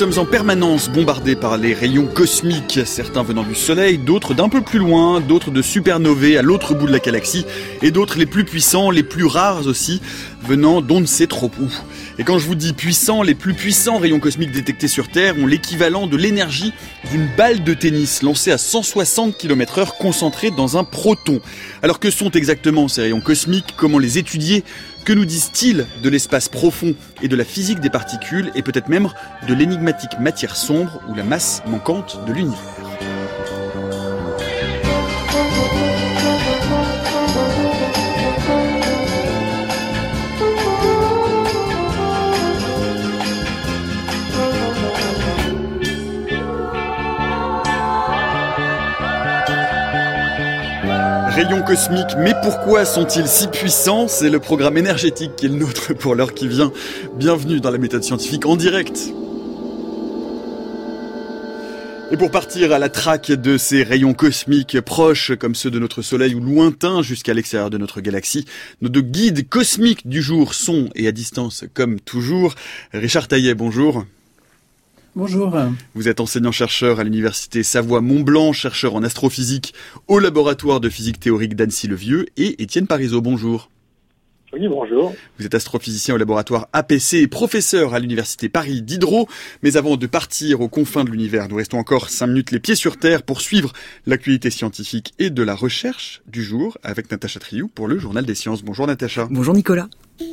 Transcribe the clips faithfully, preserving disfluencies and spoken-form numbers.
sommes en permanence bombardés par les rayons cosmiques, certains venant du Soleil, d'autres d'un peu plus loin, d'autres de supernovae à l'autre bout de la galaxie, et d'autres les plus puissants, les plus rares aussi, venant d'on ne sait trop où. Et quand je vous dis puissants, les plus puissants rayons cosmiques détectés sur Terre ont l'équivalent de l'énergie d'une balle de tennis lancée à cent soixante kilomètres heure concentrée dans un proton. Alors que sont exactement ces rayons cosmiques? Comment les étudier? Que nous disent-ils de l'espace profond et de la physique des particules et peut-être même de l'énigmatique matière sombre ou la masse manquante de l'univers? Rayons cosmiques, mais pourquoi sont-ils si puissants? C'est le programme énergétique qui est le nôtre pour l'heure qui vient. Bienvenue dans la méthode scientifique en direct. Et pour partir à la traque de ces rayons cosmiques proches comme ceux de notre Soleil ou lointains jusqu'à l'extérieur de notre galaxie, nos deux guides cosmiques du jour sont, et à distance comme toujours, Richard Taillet, bonjour. Bonjour. Vous êtes enseignant-chercheur à l'université Savoie-Mont-Blanc, chercheur en astrophysique au laboratoire de physique théorique d'Annecy-le-Vieux, et Étienne Parizeau, bonjour. Oui, bonjour. Vous êtes astrophysicien au laboratoire A P C et professeur à l'université Paris Diderot. Mais avant de partir aux confins de l'univers, nous restons encore cinq minutes les pieds sur terre pour suivre l'actualité scientifique et de la recherche du jour avec Natacha Triou pour le Journal des Sciences. Bonjour Natacha. Bonjour Nicolas.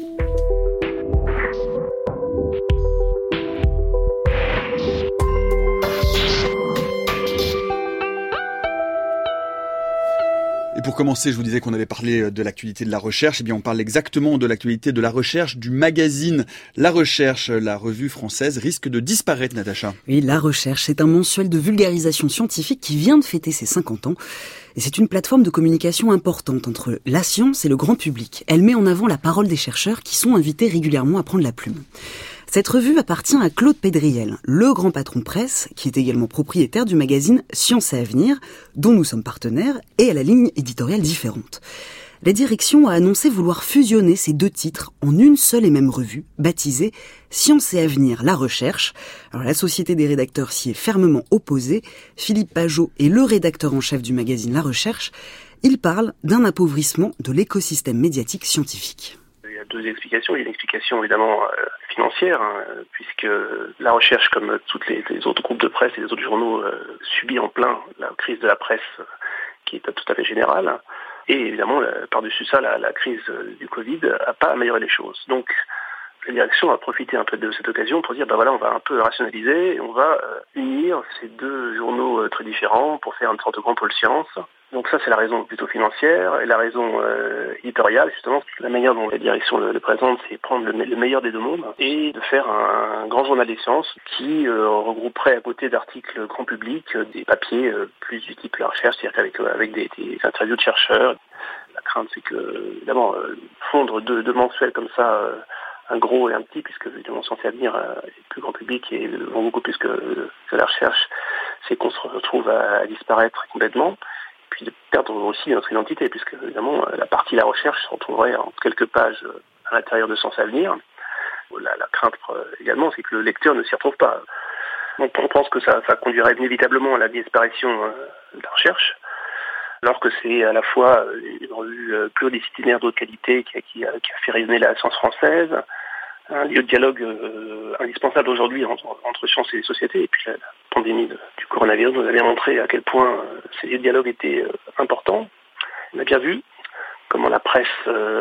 Et pour commencer, je vous disais qu'on allait parler de l'actualité de la recherche. Eh bien, on parle exactement de l'actualité de la recherche du magazine La Recherche. La revue française risque de disparaître, Natacha. Oui, La Recherche, c'est un mensuel de vulgarisation scientifique qui vient de fêter ses cinquante ans. Et c'est une plateforme de communication importante entre la science et le grand public. Elle met en avant la parole des chercheurs qui sont invités régulièrement à prendre la plume. Cette revue appartient à Claude Pédriel, le grand patron de presse, qui est également propriétaire du magazine Science et Avenir, dont nous sommes partenaires, et à la ligne éditoriale différente. La direction a annoncé vouloir fusionner ces deux titres en une seule et même revue, baptisée Science et Avenir, La Recherche. Alors la Société des rédacteurs s'y est fermement opposée. Philippe Pajot est le rédacteur en chef du magazine La Recherche. Il parle d'un appauvrissement de l'écosystème médiatique scientifique. Il y a deux explications. Il y a une explication évidemment euh, financière, hein, puisque La Recherche, comme tous les, les autres groupes de presse et les autres journaux, euh, subit en plein la crise de la presse euh, qui est tout à fait générale. Et évidemment, euh, par-dessus ça, la, la crise euh, du Covid n'a pas amélioré les choses. Donc, la direction a profité un peu de cette occasion pour dire, ben voilà, on va un peu rationaliser et on va euh, unir ces deux journaux euh, très différents pour faire une sorte de grand pôle science. Donc ça, c'est la raison plutôt financière. Et la raison euh, éditoriale, justement, la manière dont la direction le, le présente, c'est prendre le, le meilleur des deux mondes et de faire un, un grand journal des sciences qui euh, regrouperait à côté d'articles grand public euh, des papiers euh, plus du type La Recherche, c'est-à-dire qu'avec euh, avec des, des interviews de chercheurs. La crainte, c'est que, évidemment, euh, fondre deux, deux mensuels comme ça, euh, un gros et un petit, puisque évidemment Science et Avenir euh, est plus grand public et vont beaucoup plus que, que La Recherche, c'est qu'on se retrouve à, à disparaître complètement. Puis de perdre aussi notre identité, puisque évidemment la partie La Recherche se retrouverait en quelques pages à l'intérieur de Science et Avenir. La, la crainte également, c'est que le lecteur ne s'y retrouve pas. Donc on pense que ça, ça conduirait inévitablement à la disparition de La Recherche, alors que c'est à la fois une revue pluridisciplinaire d'autre qualité qui a, qui, a, qui a fait rayonner la science française, un lieu de dialogue euh, indispensable aujourd'hui entre, entre science et société. Et puis la, la pandémie de, du coronavirus nous a bien montré à quel point euh, ces lieux de dialogue étaient euh, importants. On a bien vu comment la presse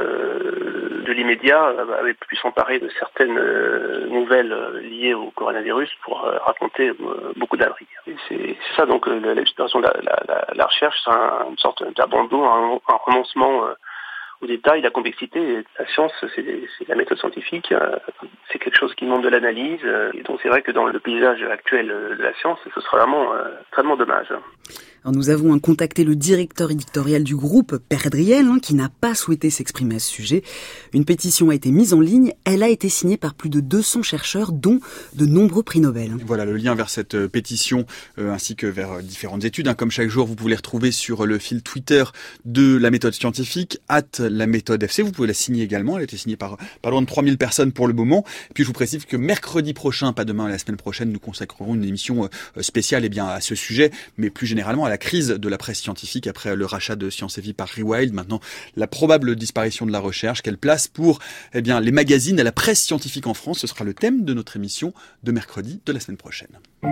euh, de l'immédiat avait pu s'emparer de certaines euh, nouvelles liées au coronavirus pour euh, raconter euh, beaucoup d'abris. Et c'est, c'est ça donc euh, l'exploration de la, la, la, la recherche, c'est un, une sorte d'abandon, un, un renoncement euh, au détail, la complexité. La science, c'est, c'est la méthode scientifique, c'est quelque chose qui demande de l'analyse, et donc c'est vrai que dans le paysage actuel de la science, ce serait vraiment euh, extrêmement dommage. Alors nous avons contacté le directeur éditorial du groupe, Per Driel, hein, qui n'a pas souhaité s'exprimer à ce sujet. Une pétition a été mise en ligne. Elle a été signée par plus de deux cents chercheurs, dont de nombreux prix Nobel. Voilà le lien vers cette euh, pétition euh, ainsi que vers euh, différentes études. Hein. Comme chaque jour, vous pouvez les retrouver sur le fil Twitter de la méthode scientifique, at la méthode F C. Vous pouvez la signer également. Elle a été signée par pas loin de trois mille personnes pour le moment. Et puis je vous précise que mercredi prochain, pas demain, la semaine prochaine, nous consacrerons une émission euh, spéciale eh bien, à ce sujet, mais plus généralement à la crise de la presse scientifique après le rachat de Science et Vie par Rewild. Maintenant, la probable disparition de la recherche, quelle place pour eh bien, les magazines et la presse scientifique en France. Ce sera le thème de notre émission de mercredi de la semaine prochaine.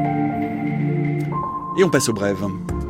Et on passe aux brèves.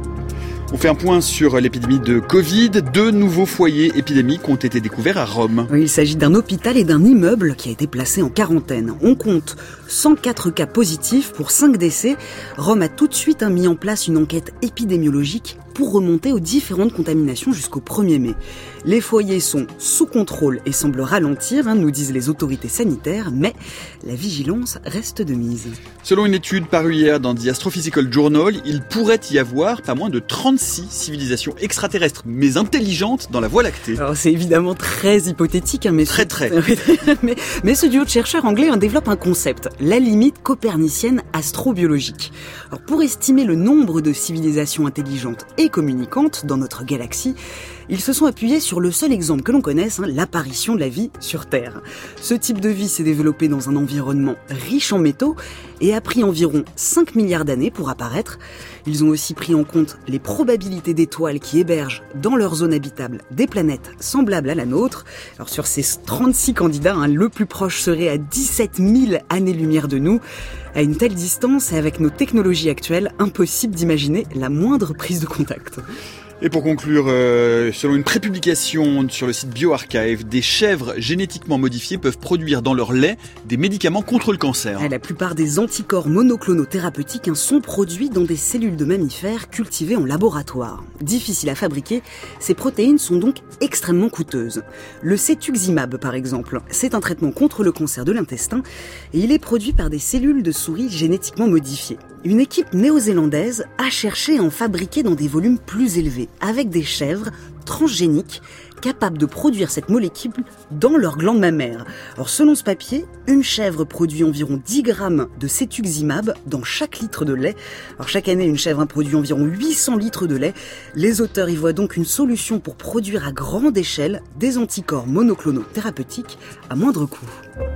On fait un point sur l'épidémie de Covid. Deux nouveaux foyers épidémiques ont été découverts à Rome. Il s'agit d'un hôpital et d'un immeuble qui a été placé en quarantaine. On compte cent quatre cas positifs pour cinq décès. Rome a tout de suite mis en place une enquête épidémiologique pour remonter aux différentes contaminations jusqu'au premier mai. Les foyers sont sous contrôle et semblent ralentir, hein, nous disent les autorités sanitaires, mais la vigilance reste de mise. Selon une étude parue hier dans The Astrophysical Journal, il pourrait y avoir pas moins de trente-six civilisations extraterrestres, mais intelligentes, dans la Voie lactée. Alors c'est évidemment très hypothétique, hein, mais très très. mais, mais ce duo de chercheurs anglais hein, développe un concept, la limite copernicienne astrobiologique. Alors pour estimer le nombre de civilisations intelligentes et communicantes dans notre galaxie, ils se sont appuyés sur le seul exemple que l'on connaisse, hein, l'apparition de la vie sur Terre. Ce type de vie s'est développé dans un environnement riche en métaux et a pris environ cinq milliards d'années pour apparaître. Ils ont aussi pris en compte les probabilités d'étoiles qui hébergent dans leur zone habitable des planètes semblables à la nôtre. Alors sur ces trente-six candidats, hein, le plus proche serait à dix-sept mille années-lumière de nous. À une telle distance et avec nos technologies actuelles, impossible d'imaginer la moindre prise de contact. Et pour conclure, euh, selon une prépublication sur le site BioArchive, des chèvres génétiquement modifiées peuvent produire dans leur lait des médicaments contre le cancer. La plupart des anticorps monoclonaux thérapeutiques hein, sont produits dans des cellules de mammifères cultivées en laboratoire. Difficiles à fabriquer, ces protéines sont donc extrêmement coûteuses. Le cetuximab, par exemple, c'est un traitement contre le cancer de l'intestin et il est produit par des cellules de souris génétiquement modifiées. Une équipe néo-zélandaise a cherché à en fabriquer dans des volumes plus élevés, avec des chèvres transgéniques capables de produire cette molécule dans leur glande mammaire. Alors selon ce papier, une chèvre produit environ dix grammes de cetuximab dans chaque litre de lait. Alors chaque année, une chèvre produit environ huit cents litres de lait. Les auteurs y voient donc une solution pour produire à grande échelle des anticorps monoclonaux thérapeutiques à moindre coût.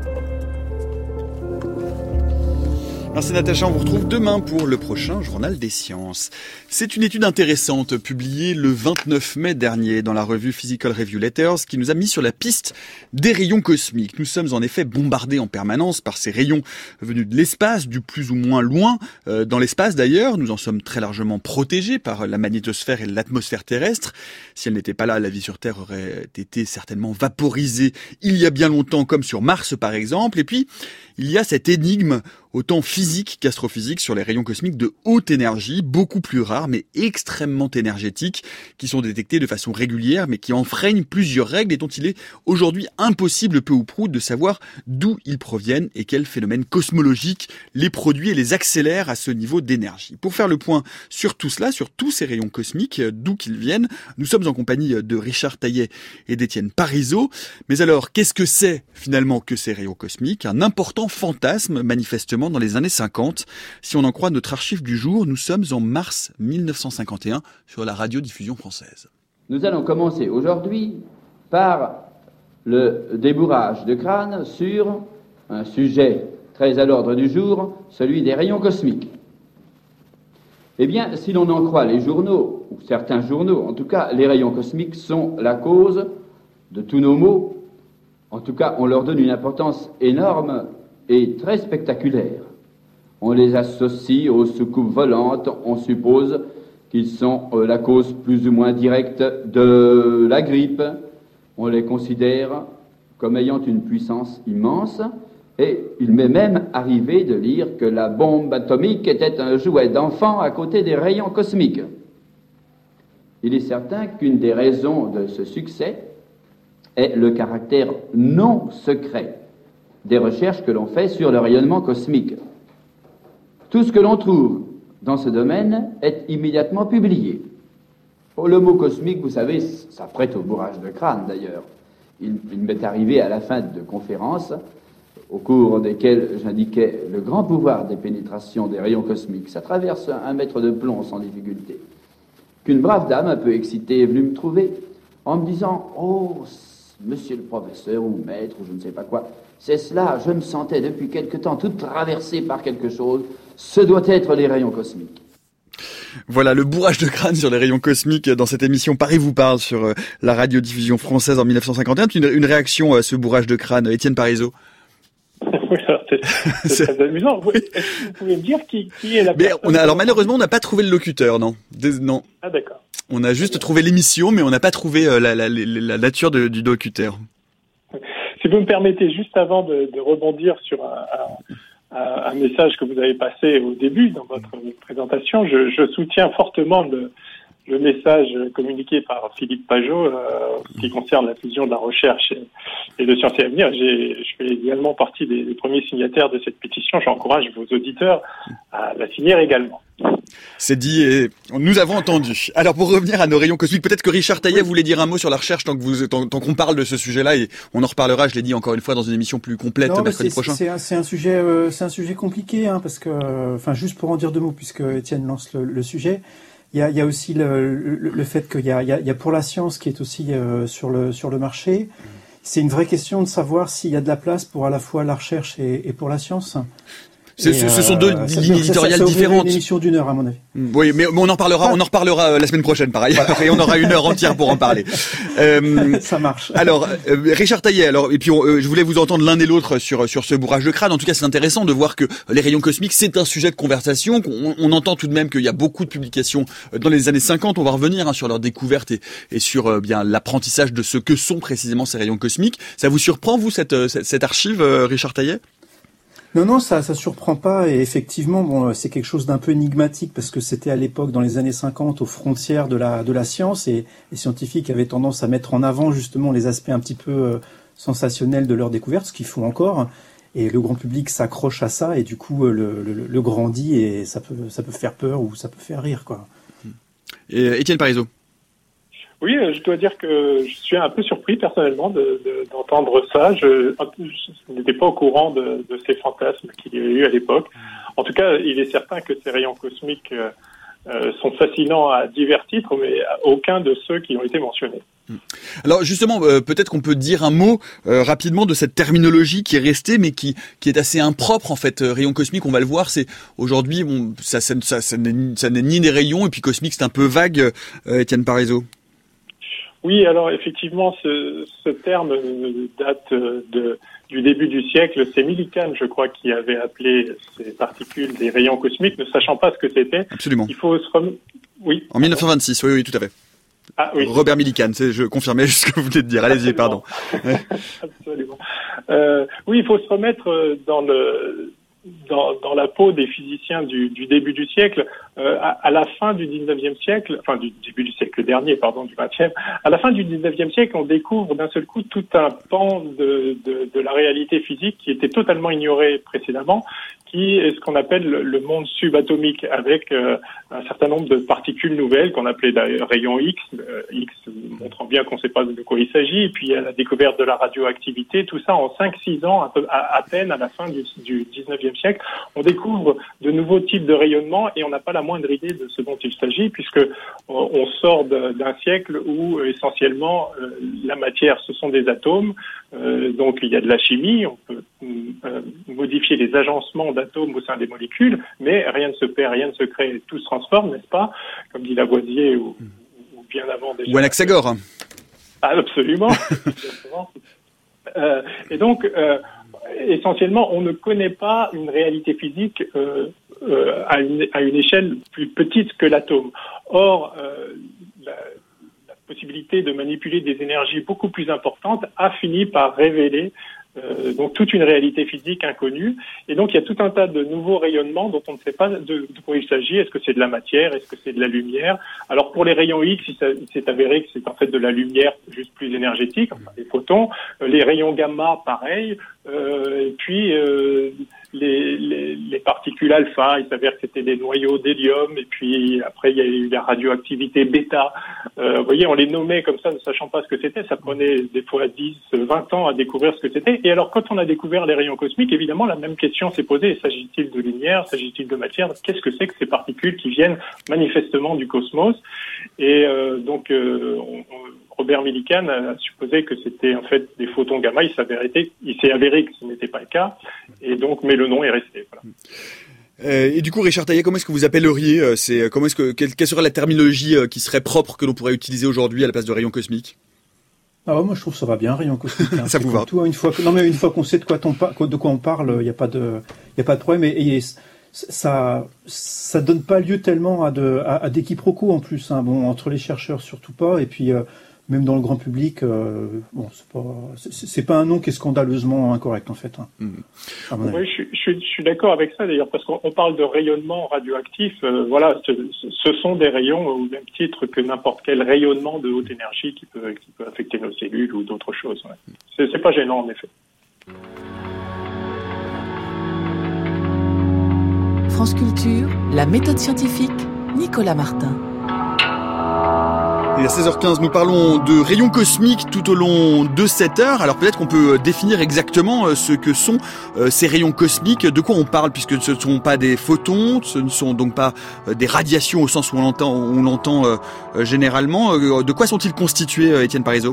Merci Natacha, on vous retrouve demain pour le prochain Journal des Sciences. C'est une étude intéressante publiée le vingt-neuf mai dernier dans la revue Physical Review Letters qui nous a mis sur la piste des rayons cosmiques. Nous sommes en effet bombardés en permanence par ces rayons venus de l'espace, du plus ou moins loin. Euh, dans l'espace d'ailleurs, nous en sommes très largement protégés par la magnétosphère et l'atmosphère terrestre. Si elle n'était pas là, la vie sur Terre aurait été certainement vaporisée il y a bien longtemps, comme sur Mars par exemple. Et puis, il y a cette énigme autant physique qu'astrophysique sur les rayons cosmiques de haute énergie, beaucoup plus rares mais extrêmement énergétiques, qui sont détectés de façon régulière mais qui enfreignent plusieurs règles et dont il est aujourd'hui impossible peu ou prou de savoir d'où ils proviennent et quels phénomènes cosmologiques les produisent et les accélèrent à ce niveau d'énergie. Pour faire le point sur tout cela, sur tous ces rayons cosmiques, d'où qu'ils viennent, nous sommes en compagnie de Richard Taillet et d'Étienne Parizeau. Mais alors, qu'est-ce que c'est finalement que ces rayons cosmiques? Un important fantasme manifestement dans les années cinquante. Si on en croit notre archive du jour, nous sommes en mars mille neuf cent cinquante et un sur la radiodiffusion française. Nous allons commencer aujourd'hui par le débourrage de crâne sur un sujet très à l'ordre du jour, celui des rayons cosmiques. Eh bien, si l'on en croit les journaux, ou certains journaux, en tout cas, les rayons cosmiques sont la cause de tous nos maux. En tout cas, on leur donne une importance énorme et très spectaculaire. On les associe aux soucoupes volantes, on suppose qu'ils sont euh, la cause plus ou moins directe de la grippe. On les considère comme ayant une puissance immense, et il m'est même arrivé de lire que la bombe atomique était un jouet d'enfant à côté des rayons cosmiques. Il est certain qu'une des raisons de ce succès est le caractère non secret des recherches que l'on fait sur le rayonnement cosmique. Tout ce que l'on trouve dans ce domaine est immédiatement publié. Le mot cosmique, vous savez, ça prête au bourrage de crâne d'ailleurs. Il, il m'est arrivé à la fin de conférences, au cours desquelles j'indiquais le grand pouvoir des pénétrations des rayons cosmiques. Ça traverse un mètre de plomb sans difficulté. Qu'une brave dame un peu excitée est venue me trouver en me disant « Oh, monsieur le professeur ou maître ou je ne sais pas quoi, c'est cela, je me sentais depuis quelque temps toute traversée par quelque chose. Ce doit être les rayons cosmiques. » Voilà, le bourrage de crâne sur les rayons cosmiques dans cette émission Paris vous parle sur euh, la radiodiffusion française en mille neuf cent cinquante et un. Une, une réaction à ce bourrage de crâne, Étienne Parizeau? Oui, alors c'est, c'est très amusant. Est-ce que vous pouvez me dire qui, qui est la mais personne? on a, alors malheureusement, on n'a pas trouvé le locuteur, non. Des, non. Ah d'accord. On a juste trouvé l'émission, mais on n'a pas trouvé euh, la, la, la, la nature de, du locuteur. Si vous me permettez, juste avant de, de rebondir sur un, un, un message que vous avez passé au début dans votre présentation, je, je soutiens fortement le, le message communiqué par Philippe Pajot euh, qui concerne la fusion de la recherche et, et de Sciences et Avenir. J'ai, je fais également partie des, des premiers signataires de cette pétition. J'encourage vos auditeurs à la signer également. C'est dit et nous avons entendu. Alors pour revenir à nos rayons cosmiques, peut-être que Richard Taillet oui. voulait dire un mot sur la recherche tant que vous, tant, tant qu'on parle de ce sujet-là et on en reparlera. Je l'ai dit encore une fois dans une émission plus complète non, mercredi c'est, prochain. C'est un, c'est un sujet, euh, c'est un sujet compliqué hein, parce que, enfin, juste pour en dire deux mots puisque Étienne lance le, le sujet. Il y a, il y a aussi le, le, le fait qu'il y a, il y a, il y a pour la science qui est aussi euh, sur le sur le marché. C'est une vraie question de savoir s'il y a de la place pour à la fois la recherche et, et pour la science. C'est, ce, ce sont deux euh, lignes éditoriales ça, ça différentes. Une émission d'une heure à mon avis. Oui, mais, mais on en parlera, on en reparlera la semaine prochaine, par ailleurs, voilà. Et on aura une heure entière pour en parler. Euh, ça marche. Alors, euh, Richard Taillet, alors, et puis on, euh, je voulais vous entendre l'un et l'autre sur sur ce bourrage de crâne. En tout cas, c'est intéressant de voir que les rayons cosmiques, c'est un sujet de conversation. On, on entend tout de même qu'il y a beaucoup de publications dans les années cinquante. On va revenir hein, sur leur découverte et, et sur euh, bien l'apprentissage de ce que sont précisément ces rayons cosmiques. Ça vous surprend, vous, cette cette, cette archive, euh, Richard Taillet? Non, non, ça, ça surprend pas. Et effectivement, bon, c'est quelque chose d'un peu énigmatique parce que c'était à l'époque, dans les années cinquante, aux frontières de la de la science, et les scientifiques avaient tendance à mettre en avant justement les aspects un petit peu euh, sensationnels de leur découverte, ce qu'ils font encore. Et le grand public s'accroche à ça et du coup euh, le, le, le grandit et ça peut ça peut faire peur ou ça peut faire rire, quoi. Et Étienne Parizeau. Oui, je dois dire que je suis un peu surpris personnellement de, de, d'entendre ça. Je, je n'étais pas au courant de, de ces fantasmes qu'il y avait eu à l'époque. En tout cas, il est certain que ces rayons cosmiques euh, sont fascinants à divers titres, mais à aucun de ceux qui ont été mentionnés. Alors justement, euh, peut-être qu'on peut dire un mot euh, rapidement de cette terminologie qui est restée, mais qui qui est assez impropre en fait. Euh, rayons cosmiques, on va le voir, c'est aujourd'hui, bon, ça, ça, ça, ça, n'est, ça n'est ni des rayons et puis cosmique, c'est un peu vague. Euh, Étienne Parizeau. Oui, alors effectivement, ce, ce terme date de, du début du siècle. C'est Millikan, je crois, qui avait appelé ces particules des rayons cosmiques, ne sachant pas ce que c'était. Absolument. Il faut se rem... Oui. En dix-neuf cent vingt-six, oui, oui, tout à fait. Ah, oui. Robert Millikan, c'est, je confirmais juste ce que vous venez de dire. Allez-y, pardon. Absolument. Euh, oui, il faut se remettre dans le... Dans, dans la peau des physiciens du, du début du siècle, euh, à, à la fin du dix-neuvième siècle, enfin du début du siècle dernier, pardon, du vingtième, à la fin du dix-neuvième siècle, on découvre d'un seul coup tout un pan de, de, de la réalité physique qui était totalement ignoré précédemment, qui est ce qu'on appelle le monde subatomique, avec euh, un certain nombre de particules nouvelles qu'on appelait d'ailleurs rayons X, euh, X montrant bien qu'on ne sait pas de quoi il s'agit, et puis à la découverte de la radioactivité, tout ça en cinq six ans, à, peu, à, à peine à la fin du, du dix-neuvième siècle, on découvre de nouveaux types de rayonnement et on n'a pas la moindre idée de ce dont il s'agit, puisque euh, on sort de, d'un siècle où euh, essentiellement euh, la matière, ce sont des atomes, euh, donc il y a de la chimie, on peut euh, modifier les agencements d'atomes au sein des molécules, mais rien ne se perd, rien ne se crée, tout se transforme, n'est-ce pas? Comme dit Lavoisier ou, ou bien avant déjà. Ou Anaxagore. Ah, absolument. euh, et donc, euh, essentiellement, on ne connaît pas une réalité physique euh, euh, à, une, à une échelle plus petite que l'atome. Or, euh, la, la possibilité de manipuler des énergies beaucoup plus importantes a fini par révéler Euh, donc toute une réalité physique inconnue, et donc il y a tout un tas de nouveaux rayonnements dont on ne sait pas de, de quoi il s'agit. Est-ce que c'est de la matière? Est-ce que c'est de la lumière? Alors pour les rayons X, il, il s'est avéré que c'est en fait de la lumière juste plus énergétique, enfin des photons. Euh, les rayons gamma, pareil. Euh, et puis euh, les, les, les particules alpha, il s'avère que c'était des noyaux d'hélium, et puis après il y a eu la radioactivité bêta. Euh, vous voyez, on les nommait comme ça, ne sachant pas ce que c'était. Ça prenait des fois dix, vingt ans à découvrir ce que c'était. Et alors, quand on a découvert les rayons cosmiques, évidemment, la même question s'est posée. S'agit-il de lumière? S'agit-il de matière? Qu'est-ce que c'est que ces particules qui viennent manifestement du cosmos? Et euh, donc, euh, on, Robert Millikan a supposé que c'était en fait des photons gamma. Il s'est avéré, il s'est avéré que ce n'était pas le cas. Et donc, mais le nom est resté. Voilà. Euh, et du coup, Richard Taillet, comment est-ce que vous appelleriez euh, c'est, comment est-ce que, quelle, quelle serait la terminologie euh, qui serait propre que l'on pourrait utiliser aujourd'hui à la place de rayons cosmiques? Ah, moi, je trouve que ça va bien, rayon cosmique. Hein. Ça vous va? Tout, une fois que, non, mais une fois qu'on sait de quoi, on, de quoi on parle, il n'y a pas de, il y a pas de problème. Et, et ça, ça donne pas lieu tellement à, de, à, à des quiproquos en plus. Hein. Bon, entre les chercheurs surtout pas. Et puis euh, même dans le grand public, euh, bon, c'est pas, c'est, c'est pas un nom qui est scandaleusement incorrect en fait. Hein. Mmh. Oui, je, je, je suis d'accord avec ça d'ailleurs, parce qu'on parle de rayonnement radioactif. Euh, voilà, ce, ce sont des rayons au même titre que n'importe quel rayonnement de haute énergie qui peut, qui peut affecter nos cellules ou d'autres choses. Ouais. C'est, c'est pas gênant en effet. France Culture, la méthode scientifique, Nicolas Martin. Et à seize heures quinze, nous parlons de rayons cosmiques tout au long de cette heure. Alors peut-être qu'on peut définir exactement ce que sont ces rayons cosmiques. De quoi on parle, puisque ce ne sont pas des photons, ce ne sont donc pas des radiations au sens où on l'entend, on l'entend généralement. De quoi sont-ils constitués, Étienne Parizeau?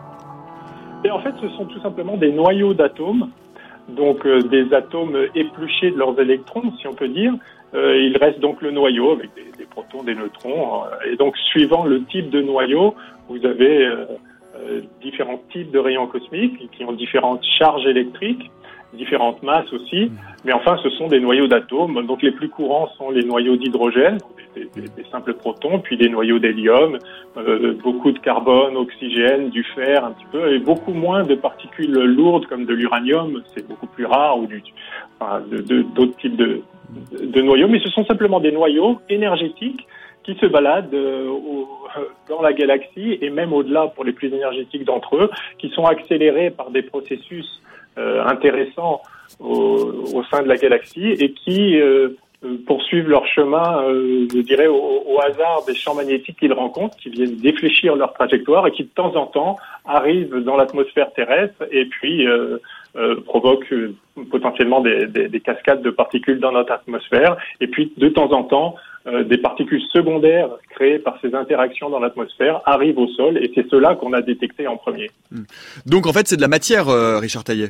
Et en fait, ce sont tout simplement des noyaux d'atomes, donc euh, des atomes épluchés de leurs électrons, si on peut dire. Euh, il reste donc le noyau avec des, des protons, des neutrons. Euh, et donc, suivant le type de noyau, vous avez euh, euh, différents types de rayons cosmiques qui ont différentes charges électriques, différentes masses aussi. Mais enfin, ce sont des noyaux d'atomes. Donc, les plus courants sont les noyaux d'hydrogène, des, des, des simples protons, puis des noyaux d'hélium, euh, beaucoup de carbone, oxygène, du fer un petit peu, et beaucoup moins de particules lourdes comme de l'uranium. C'est beaucoup plus rare, ou du, enfin, de, de, d'autres types de de noyaux, mais ce sont simplement des noyaux énergétiques qui se baladent euh, au, dans la galaxie et même au-delà pour les plus énergétiques d'entre eux, qui sont accélérés par des processus euh, intéressants au, au sein de la galaxie et qui euh, poursuivent leur chemin, euh, je dirais, au, au hasard des champs magnétiques qu'ils rencontrent, qui viennent défléchir leur trajectoire et qui de temps en temps arrivent dans l'atmosphère terrestre et puis euh, euh, provoquent euh, potentiellement des, des, des cascades de particules dans notre atmosphère. Et puis de temps en temps, euh, des particules secondaires créées par ces interactions dans l'atmosphère arrivent au sol et c'est cela qu'on a détecté en premier. Donc en fait, c'est de la matière, euh, Richard Taillet.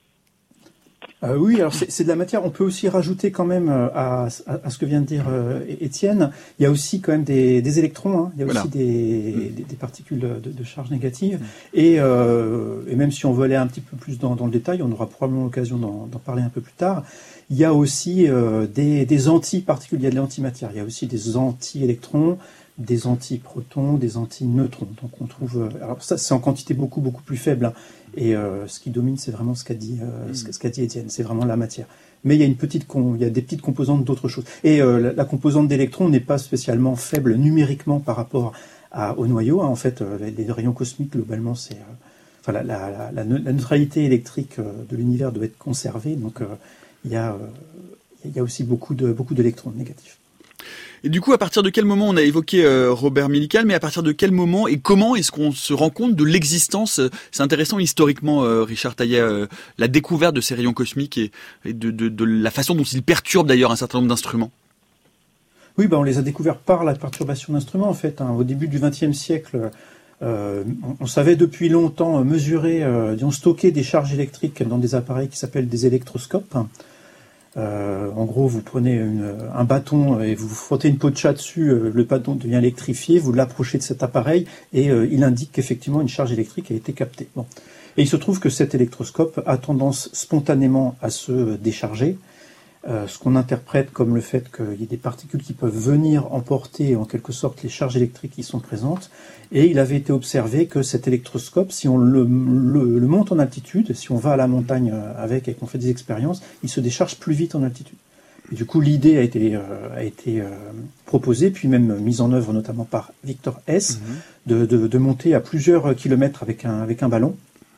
Euh, oui, alors c'est, c'est de la matière. On peut aussi rajouter quand même euh, à, à, à ce que vient de dire euh, Étienne, il y a aussi quand même des, des électrons, hein. Il y a voilà. aussi des, mmh. des, des particules de, de charge négative. Mmh. Et, euh, et même si on veut aller un petit peu plus dans, dans le détail, on aura probablement l'occasion d'en, d'en parler un peu plus tard. Il y a aussi euh, des, des antiparticules, il y a de l'antimatière, il y a aussi des anti-électrons, des antiprotons, des antineutrons. Donc on trouve, alors ça c'est en quantité beaucoup beaucoup plus faible. Hein. Et euh, ce qui domine, c'est vraiment ce qu'a dit, euh, mmh. ce qu'a dit Étienne, c'est vraiment la matière. Mais il y a une petite, con, il y a des petites composantes d'autres choses. Et euh, la, la composante d'électrons n'est pas spécialement faible numériquement par rapport à, au noyau. Hein. En fait, euh, les, les rayons cosmiques globalement, c'est, euh, enfin la, la, la, la, la neutralité électrique euh, de l'univers doit être conservée. Donc euh, il y a, euh, il y a aussi beaucoup de beaucoup d'électrons négatifs. Et du coup, à partir de quel moment, on a évoqué euh, Robert Millikan, mais à partir de quel moment et comment est-ce qu'on se rend compte de l'existence, c'est intéressant historiquement, euh, Richard Taillet, euh, la découverte de ces rayons cosmiques et, et de, de, de la façon dont ils perturbent d'ailleurs un certain nombre d'instruments? Oui, ben on les a découverts par la perturbation d'instruments en fait. Hein. Au début du vingtième siècle, euh, on, on savait depuis longtemps mesurer, euh, disons, stocker des charges électriques dans des appareils qui s'appellent des électroscopes. Euh, en gros, vous prenez une, un bâton et vous frottez une peau de chat dessus, euh, le bâton devient électrifié, vous l'approchez de cet appareil et euh, il indique qu'effectivement une charge électrique a été captée. Bon. Et il se trouve que cet électroscope a tendance spontanément à se décharger, euh, ce qu'on interprète comme le fait qu'il y ait des particules qui peuvent venir emporter en quelque sorte les charges électriques qui sont présentes. Et il avait été observé que cet électroscope, si on le, le, le monte en altitude, si on va à la montagne avec et qu'on fait des expériences, il se décharge plus vite en altitude. Et du coup, l'idée a été, euh, a été euh, proposée, puis même mise en œuvre notamment par Victor Hess, mmh. de, de, de monter à plusieurs kilomètres avec un, avec un ballon.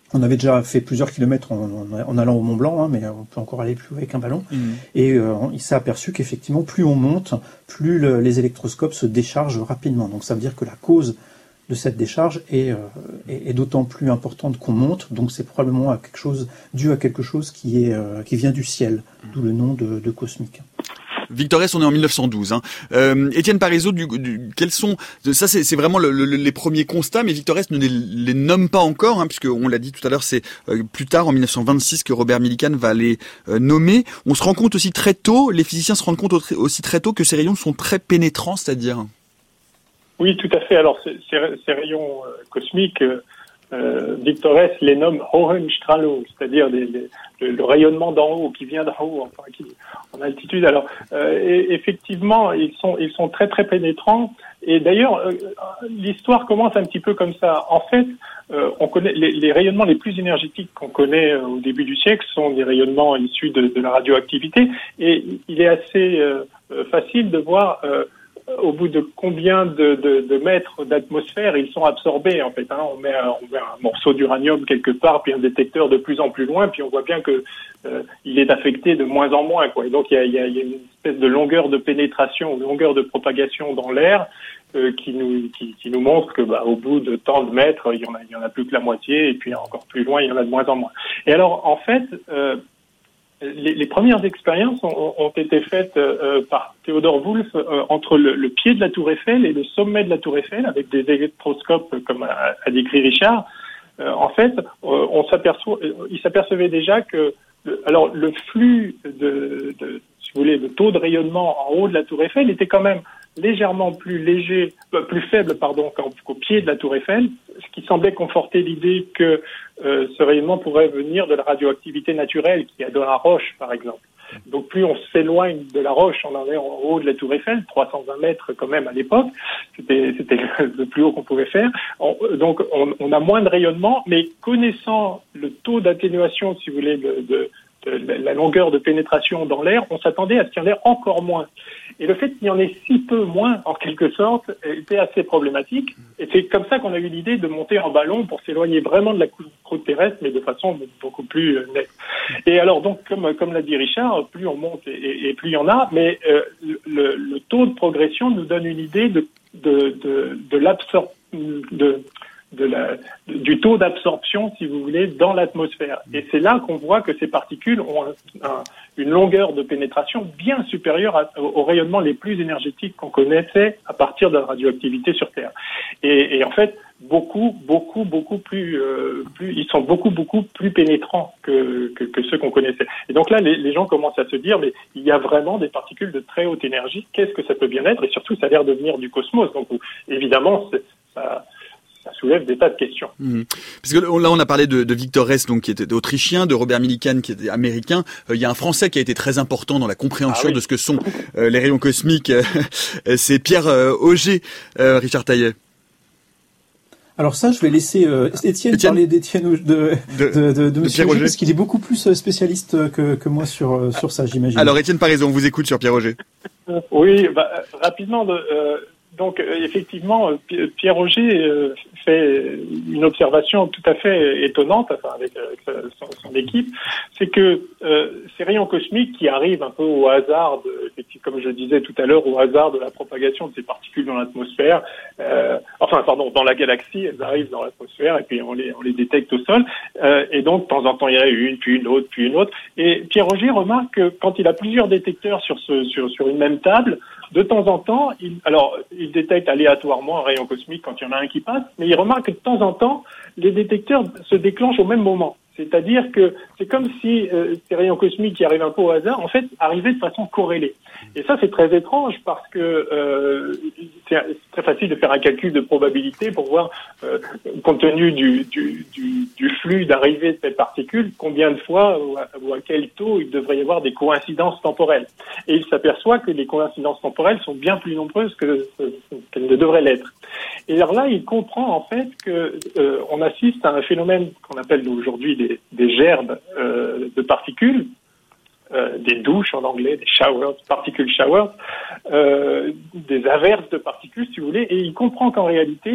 On avait déjà fait plusieurs kilomètres en, en, en allant au Mont Blanc, hein, mais on peut encore aller plus haut avec un ballon. Mmh. Et euh, il s'est aperçu qu'effectivement, plus on monte, plus le, les électroscopes se déchargent rapidement. Donc ça veut dire que la cause de cette décharge est, euh, est, est d'autant plus importante qu'on monte. Donc c'est probablement à quelque chose, dû à quelque chose qui, est, euh, qui vient du ciel, mmh. d'où le nom de, de cosmique. Victor S, on est en mille neuf cent douze. Hein. Euh, Étienne Parizeau, du, du, quels sont ça c'est, c'est vraiment le, le, les premiers constats, mais Victor S ne les, les nomme pas encore, hein, puisque on l'a dit tout à l'heure, c'est euh, plus tard en mille neuf cent vingt-six que Robert Millikan va les euh, nommer. On se rend compte aussi très tôt, les physiciens se rendent compte aussi très tôt que ces rayons sont très pénétrants, c'est-à-dire. Oui, tout à fait. Alors ces, ces, ces rayons euh, cosmiques. Euh... Euh, Victor S les nomme Hohenstrahlung, c'est-à-dire les, les, le, le rayonnement d'en haut qui vient d'en haut, enfin, qui, en altitude. Alors, euh, et, effectivement, ils sont ils sont très très pénétrants. Et d'ailleurs, euh, l'histoire commence un petit peu comme ça. En fait, euh, on connaît les, les rayonnements les plus énergétiques qu'on connaît euh, au début du siècle sont des rayonnements issus de, de la radioactivité. Et il est assez euh, facile de voir. Euh, au bout de combien de, de, de mètres d'atmosphère ils sont absorbés, en fait. Hein. On met, un, on met un morceau d'uranium quelque part, puis un détecteur de plus en plus loin, puis on voit bien que euh, il est affecté de moins en moins, quoi. Et donc, il y a, il y a, il y a une espèce de longueur de pénétration, longueur de propagation dans l'air euh, qui nous qui, qui nous montre que, bah, au bout de tant de mètres, il y en a, il y en a plus que la moitié, et puis encore plus loin, il y en a de moins en moins. Et alors, en fait, euh, Les, les premières expériences ont, ont été faites euh, par Theodor Wolff euh, entre le, le pied de la Tour Eiffel et le sommet de la Tour Eiffel avec des électroscopes, comme a, a décrit Richard. Euh, en fait, euh, on s'aperçoit, il s'apercevait déjà que, le, alors le flux de, de, si vous voulez, de taux de rayonnement en haut de la Tour Eiffel était quand même légèrement plus léger, euh, plus faible, pardon, qu'au, qu'au pied de la Tour Eiffel, ce qui semblait conforter l'idée que euh, ce rayonnement pourrait venir de la radioactivité naturelle qui est dans la roche, par exemple. Donc plus on s'éloigne de la roche, on en est en haut de la Tour Eiffel, trois cent vingt mètres quand même à l'époque, c'était, c'était le plus haut qu'on pouvait faire. On, donc on, on a moins de rayonnement, mais connaissant le taux d'atténuation, si vous voulez, de, de la longueur de pénétration dans l'air, on s'attendait à ce qu'il y en ait encore moins. Et le fait qu'il y en ait si peu moins, en quelque sorte, était assez problématique. Et c'est comme ça qu'on a eu l'idée de monter en ballon pour s'éloigner vraiment de la croûte terrestre, mais de façon beaucoup plus nette. Et alors, donc, comme, comme l'a dit Richard, plus on monte et, et plus il y en a, mais euh, le, le taux de progression nous donne une idée de, de, de, de l'absorption, de, de la, du taux d'absorption, si vous voulez, dans l'atmosphère. Et c'est là qu'on voit que ces particules ont un, un, une longueur de pénétration bien supérieure à, aux rayonnements les plus énergétiques qu'on connaissait à partir de la radioactivité sur Terre. Et, et en fait, beaucoup, beaucoup, beaucoup plus, euh, plus, ils sont beaucoup, beaucoup plus pénétrants que, que, que ceux qu'on connaissait. Et donc là, les, les gens commencent à se dire, mais il y a vraiment des particules de très haute énergie. Qu'est-ce que ça peut bien être? Et surtout, ça a l'air de venir du cosmos. Donc, évidemment, c'est, ça, ça soulève des tas de questions. Mmh. Parce que là, on a parlé de, de Victor S, donc qui était autrichien, de Robert Millikan, qui était américain. Euh, il y a un Français qui a été très important dans la compréhension ah, oui. de ce que sont euh, les rayons cosmiques. C'est Pierre euh, Auger, euh, Richard Taillet. Alors ça, je vais laisser euh, Étienne, Étienne parler d'Étienne de de, de, de, de, de Monsieur Auger, parce qu'il est beaucoup plus spécialiste que, que moi sur sur ça, j'imagine. Alors Étienne Parizeau, on vous écoute sur Pierre Auger. Oui, bah, rapidement. De, euh, donc euh, effectivement, Pierre Auger euh, fait une observation tout à fait étonnante, enfin avec, avec son, son équipe, c'est que euh, ces rayons cosmiques qui arrivent un peu au hasard, de, comme je le disais tout à l'heure, au hasard de la propagation de ces particules dans l'atmosphère, euh, enfin pardon, dans la galaxie, elles arrivent dans l'atmosphère et puis on les on les détecte au sol, euh, et donc de temps en temps il y en a une, puis une autre, puis une autre. Et Pierre Auger remarque que quand il a plusieurs détecteurs sur ce sur sur une même table, de temps en temps, il, alors, il détecte aléatoirement un rayon cosmique quand il y en a un qui passe, mais il remarque que de temps en temps, les détecteurs se déclenchent au même moment. C'est-à-dire que c'est comme si euh, ces rayons cosmiques qui arrivent un peu au hasard, en fait, arrivaient de façon corrélée. Et ça, c'est très étrange parce que euh, c'est très facile de faire un calcul de probabilité pour voir, euh, compte tenu du, du, du, du flux d'arrivée de cette particule, combien de fois ou à, ou à quel taux il devrait y avoir des coïncidences temporelles. Et il s'aperçoit que les coïncidences temporelles sont bien plus nombreuses que, qu'elles ne devraient l'être. Et alors là, il comprend en fait que euh, on assiste à un phénomène qu'on appelle aujourd'hui des, des gerbes euh, de particules, euh, des douches en anglais, des showers, particle showers, euh, des averses de particules, si vous voulez. Et il comprend qu'en réalité,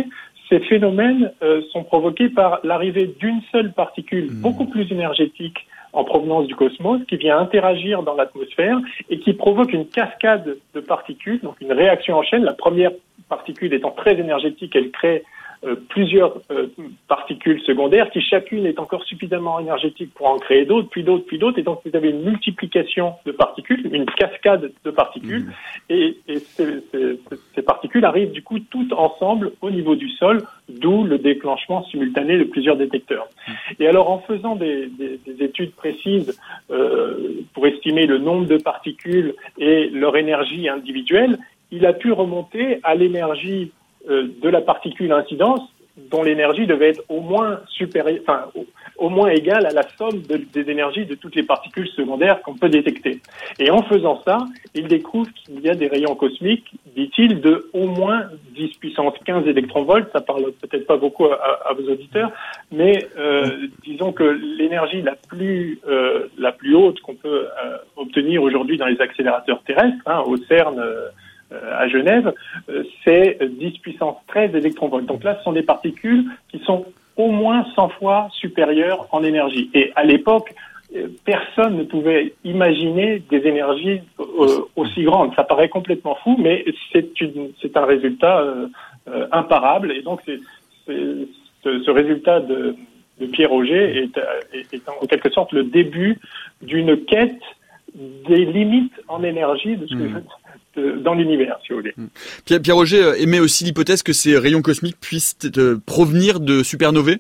ces phénomènes euh, sont provoqués par l'arrivée d'une seule particule mmh. beaucoup plus énergétique en provenance du cosmos, qui vient interagir dans l'atmosphère et qui provoque une cascade de particules, donc une réaction en chaîne. La première particule étant très énergétique, elle crée euh, plusieurs euh, particules secondaires qui chacune est encore suffisamment énergétique pour en créer d'autres, puis d'autres, puis d'autres. Et donc vous avez une multiplication de particules, une cascade de particules. Mmh. Et, et ces, ces, ces particules arrivent du coup toutes ensemble au niveau du sol, d'où le déclenchement simultané de plusieurs détecteurs. Et alors, en faisant des, des, des études précises euh, pour estimer le nombre de particules et leur énergie individuelle, il a pu remonter à l'énergie euh, de la particule incidence, dont l'énergie devait être au moins supérieure, enfin, au, au moins égale à la somme de, des énergies de toutes les particules secondaires qu'on peut détecter. Et en faisant ça, il découvre qu'il y a des rayons cosmiques, dit-il, de au moins dix puissance quinze électronvolts. Ça parle peut-être pas beaucoup à, à, à vos auditeurs, mais euh, disons que l'énergie la plus euh, la plus haute qu'on peut euh, obtenir aujourd'hui dans les accélérateurs terrestres, hein, au CERN, euh, à Genève, euh, c'est dix puissance treize électronvolts. Donc là, ce sont des particules qui sont au moins cent fois supérieures en énergie. Et à l'époque, euh, personne ne pouvait imaginer des énergies euh, aussi grandes. Ça paraît complètement fou, mais c'est, une, c'est un résultat euh, euh, imparable. Et donc, c'est, c'est, ce, ce résultat de, de Pierre Auger est, est, est en quelque sorte le début d'une quête des limites en énergie de ce que mmh. je dans l'univers, si vous voulez. Pierre, Pierre Auger émet aussi l'hypothèse que ces rayons cosmiques puissent euh, provenir de supernovae.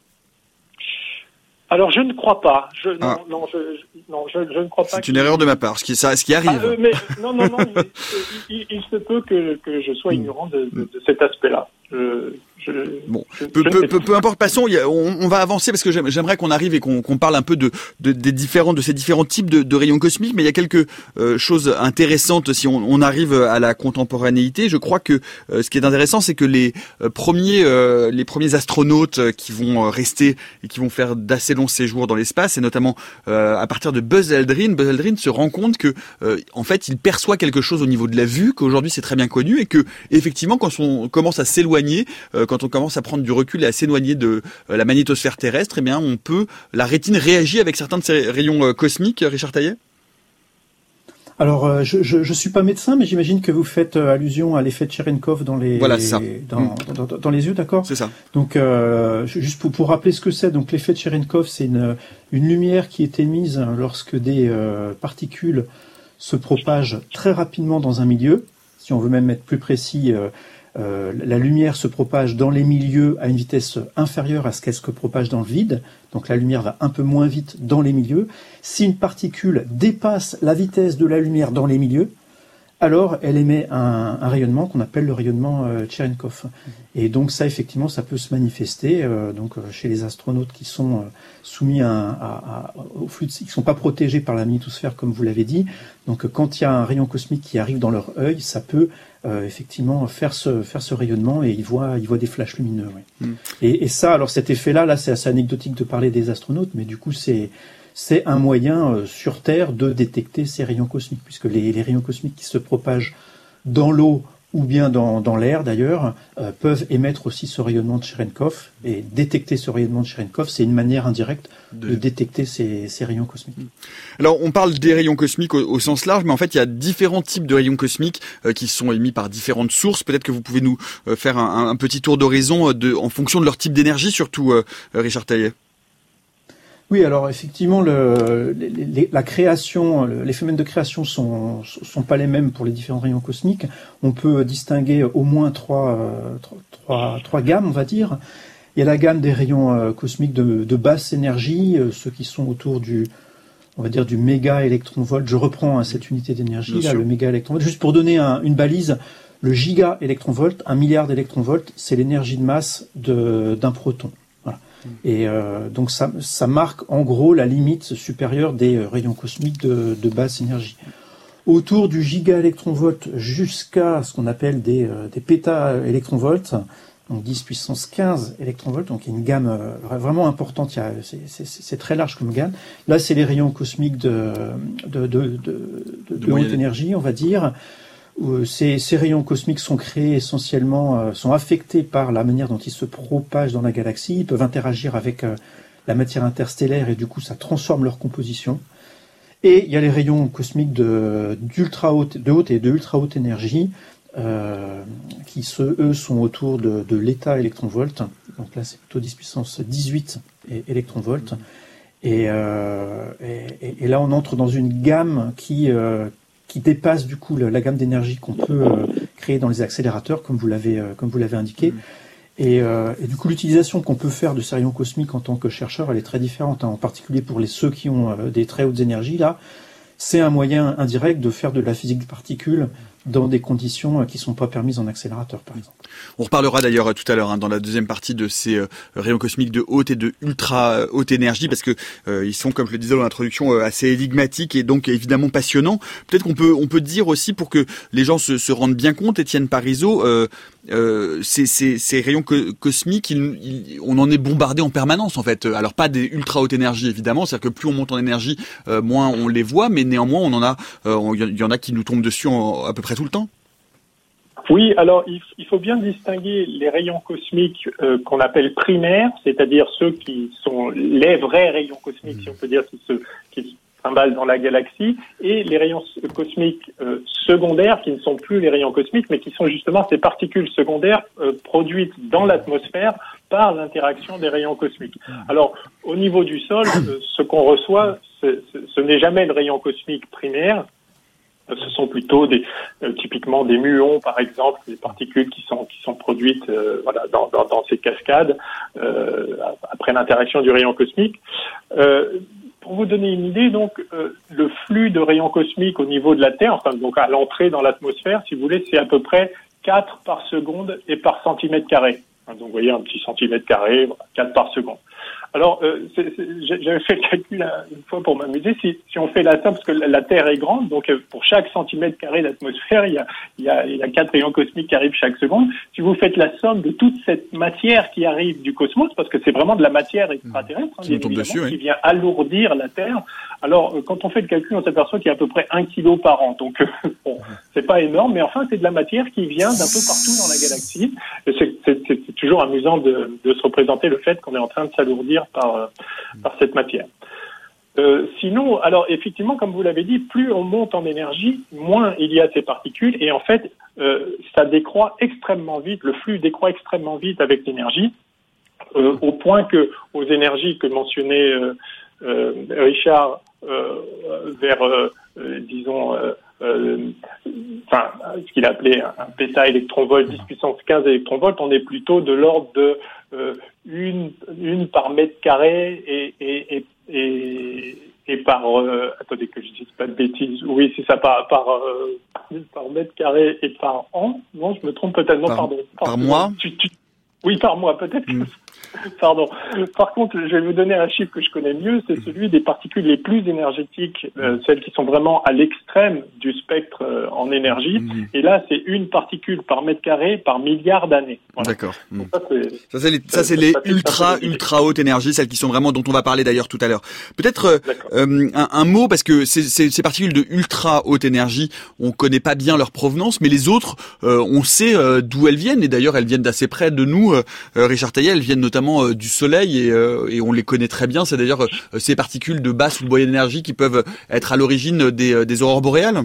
Alors, je ne crois pas. Je, non, ah. non, je, non je, je ne crois pas. C'est une erreur de ma part, ce qui, ça, ce qui arrive. Ah, euh, mais, non, non, non, il, il, il se peut que, que je sois ignorant de, de, de cet aspect-là. Je, je, bon, je, peu, je peu, peu, peu importe, passons. Il y a, on, on va avancer parce que j'aimerais qu'on arrive et qu'on, qu'on parle un peu de, de, des différents, de ces différents types de, de rayons cosmiques. Mais il y a quelques euh, choses intéressantes si on, on arrive à la contemporanéité. Je crois que euh, ce qui est intéressant, c'est que les euh, premiers, euh, les premiers astronautes qui vont rester et qui vont faire d'assez longs séjours dans l'espace, et notamment euh, à partir de Buzz Aldrin, Buzz Aldrin se rend compte que, euh, en fait, il perçoit quelque chose au niveau de la vue, qu'aujourd'hui c'est très bien connu, et que effectivement, quand on commence à s'éloigner, euh, quand on commence à prendre du recul et à s'éloigner de euh, la magnétosphère terrestre, eh bien, on peut, la rétine réagit avec certains de ces rayons euh, cosmiques. Richard Taillet ? Alors, euh, je, je, je suis pas médecin, mais j'imagine que vous faites euh, allusion à l'effet de Cherenkov dans les, voilà, ça. Dans, mmh. dans, dans, dans les yeux, d'accord ? C'est ça. Donc, euh, juste pour, pour rappeler ce que c'est, donc l'effet de Cherenkov, c'est une, une lumière qui est émise lorsque des euh, particules se propagent très rapidement dans un milieu. Si on veut même être plus précis, euh, euh, la lumière se propage dans les milieux à une vitesse inférieure à ce qu'elle se propage dans le vide. Donc la lumière va un peu moins vite dans les milieux. Si une particule dépasse la vitesse de la lumière dans les milieux, alors elle émet un, un rayonnement qu'on appelle le rayonnement euh, Cherenkov. Et donc ça, effectivement, ça peut se manifester euh, donc, euh, chez les astronautes qui sont euh, soumis à, à, à, au flux de, qui ne sont pas protégés par la magnétosphère, comme vous l'avez dit. Donc quand il y a un rayon cosmique qui arrive dans leur œil, ça peut euh, effectivement faire ce, faire ce rayonnement, et ils voient, ils voient des flashs lumineux. Ouais. Mm. Et, et ça, alors cet effet-là, là, c'est assez anecdotique de parler des astronautes, mais du coup, c'est... c'est un moyen euh, sur Terre de détecter ces rayons cosmiques, puisque les, les rayons cosmiques qui se propagent dans l'eau ou bien dans, dans l'air d'ailleurs, euh, peuvent émettre aussi ce rayonnement de Cherenkov, et détecter ce rayonnement de Cherenkov, c'est une manière indirecte de, de détecter ces, ces rayons cosmiques. Alors on parle des rayons cosmiques au, au sens large, mais en fait il y a différents types de rayons cosmiques euh, qui sont émis par différentes sources. Peut-être que vous pouvez nous euh, faire un, un petit tour d'horizon euh, de, en fonction de leur type d'énergie, surtout euh, Richard Taillet. Oui, alors effectivement, le, les, les, la création, le, les phénomènes de création sont sont pas les mêmes pour les différents rayons cosmiques. On peut distinguer au moins trois euh, trois trois gammes, on va dire. Il y a la gamme des rayons euh, cosmiques de, de basse énergie, euh, ceux qui sont autour du, on va dire du méga électronvolt. Je reprends hein, cette unité d'énergie, là, le méga électronvolt. Juste pour donner un, une balise, le giga électronvolt, un milliard d'électronvolts, c'est l'énergie de masse de d'un proton. Et euh, donc ça, ça marque en gros la limite supérieure des euh, rayons cosmiques de, de basse énergie. Autour du giga-électronvolt jusqu'à ce qu'on appelle des, euh, des péta-électronvolts, donc dix puissance quinze électronvolts, donc il y a une gamme euh, vraiment importante, il y a, c'est, c'est, c'est très large comme gamme. Là, c'est les rayons cosmiques de, de, de, de, de, de haute énergie, on va dire. Euh, ces, ces rayons cosmiques sont créés essentiellement, euh, sont affectés par la manière dont ils se propagent dans la galaxie. Ils peuvent interagir avec euh, la matière interstellaire et du coup ça transforme leur composition. Et il y a les rayons cosmiques de, d'ultra haute, de haute et de ultra haute énergie, euh, qui se, eux sont autour de, de l'état électronvolt. Donc là c'est plutôt dix puissance dix-huit électronvolts. Et, euh, et, et là on entre dans une gamme qui, euh, qui dépasse du coup la, la gamme d'énergie qu'on peut euh, créer dans les accélérateurs, comme vous l'avez, euh, comme vous l'avez indiqué. Et, euh, et du coup, l'utilisation qu'on peut faire de ces rayons cosmiques en tant que chercheur, elle est très différente, hein, en particulier pour les ceux qui ont euh, des très hautes énergies. Là, c'est un moyen indirect de faire de la physique des particules dans des conditions euh, qui sont pas permises en accélérateur, par exemple. On reparlera d'ailleurs euh, tout à l'heure hein, dans la deuxième partie de ces euh, rayons cosmiques de haute et de ultra euh, haute énergie, parce que euh, ils sont, comme je le disais dans l'introduction, euh, assez énigmatiques et donc évidemment passionnants. Peut-être qu'on peut on peut dire aussi, pour que les gens se, se rendent bien compte, Étienne Parizeau, euh, Euh, ces, ces, ces rayons co- cosmiques, ils, ils, on en est bombardé en permanence en fait. Alors pas des ultra haute énergie évidemment, c'est-à-dire que plus on monte en énergie, euh, moins on les voit, mais néanmoins on en a, il euh, y en a qui nous tombent dessus en, à peu près tout le temps. Oui, alors il, il faut bien distinguer les rayons cosmiques euh, qu'on appelle primaires, c'est-à-dire ceux qui sont les vrais rayons cosmiques, si on peut dire, qui se qui trimballent dans la galaxie, et les rayons cosmiques euh, secondaires, qui ne sont plus les rayons cosmiques, mais qui sont justement ces particules secondaires euh, produites dans l'atmosphère par l'interaction des rayons cosmiques. Alors, au niveau du sol, euh, ce qu'on reçoit, c'est, c'est, ce n'est jamais le rayon cosmique primaire. Ce sont plutôt des, euh, typiquement des muons, par exemple, des particules qui sont qui sont produites, euh, voilà, dans, dans, dans ces cascades euh, après l'interaction du rayon cosmique. Euh, pour vous donner une idée, donc, euh, le flux de rayons cosmiques au niveau de la Terre, enfin, donc à l'entrée dans l'atmosphère, si vous voulez, c'est à peu près quatre par seconde et par centimètre carré. Donc, vous voyez, un petit centimètre carré, voilà, quatre par seconde. Alors, euh, c'est, c'est, j'avais fait le calcul une fois pour m'amuser. Si, si on fait la somme, parce que la, la Terre est grande, donc euh, pour chaque centimètre carré d'atmosphère, il y a, il y a, il y a quatre rayons cosmiques qui arrivent chaque seconde. Si vous faites la somme de toute cette matière qui arrive du cosmos, parce que c'est vraiment de la matière extraterrestre, hein, bien évidemment, dessus, oui, qui vient alourdir la Terre. Alors, euh, quand on fait le calcul, on s'aperçoit qu'il y a à peu près un kilo par an. Donc, euh, bon, c'est pas énorme, mais enfin, c'est de la matière qui vient d'un peu partout dans la galaxie. Et c'est, c'est, c'est toujours amusant de, de se représenter le fait qu'on est en train de s'alourdir par euh, par cette matière. Euh, sinon, alors effectivement, comme vous l'avez dit, plus on monte en énergie, moins il y a ces particules, et en fait, euh, ça décroît extrêmement vite. Le flux décroît extrêmement vite avec l'énergie, euh, au point que aux énergies que mentionnait euh, euh, Richard, euh, vers euh, euh, disons euh, Euh, enfin, ce qu'il appelait un péta-électronvolt, dix puissance quinze électronvolts, on est plutôt de l'ordre de euh, une, une par mètre carré et, et, et, et, et par, euh, attendez que je dise pas de bêtises, oui, c'est ça, par, par, euh, par mètre carré et par an. Non, je me trompe peut-être, non, par, pardon. Par, par mois tu, tu, Oui, par mois, peut-être. Mm. Pardon. Par contre, je vais vous donner un chiffre que je connais mieux, c'est celui des particules les plus énergétiques, euh, celles qui sont vraiment à l'extrême du spectre euh, en énergie. Mmh. Et là, c'est une particule par mètre carré par milliard d'années. Voilà. D'accord. Mmh. Ça, c'est, ça, c'est les, ça, c'est les ultra, ultra haute énergie, celles qui sont vraiment, dont on va parler d'ailleurs tout à l'heure. Peut-être euh, un, un mot, parce que ces, ces, ces particules de ultra haute énergie, on connaît pas bien leur provenance, mais les autres, euh, on sait euh, d'où elles viennent, et d'ailleurs, elles viennent d'assez près de nous. Euh, Richard Taillet, elles viennent notamment euh, du Soleil, et, euh, et on les connaît très bien. C'est d'ailleurs euh, ces particules de basse ou de moyenne énergie qui peuvent être à l'origine des, des aurores boréales.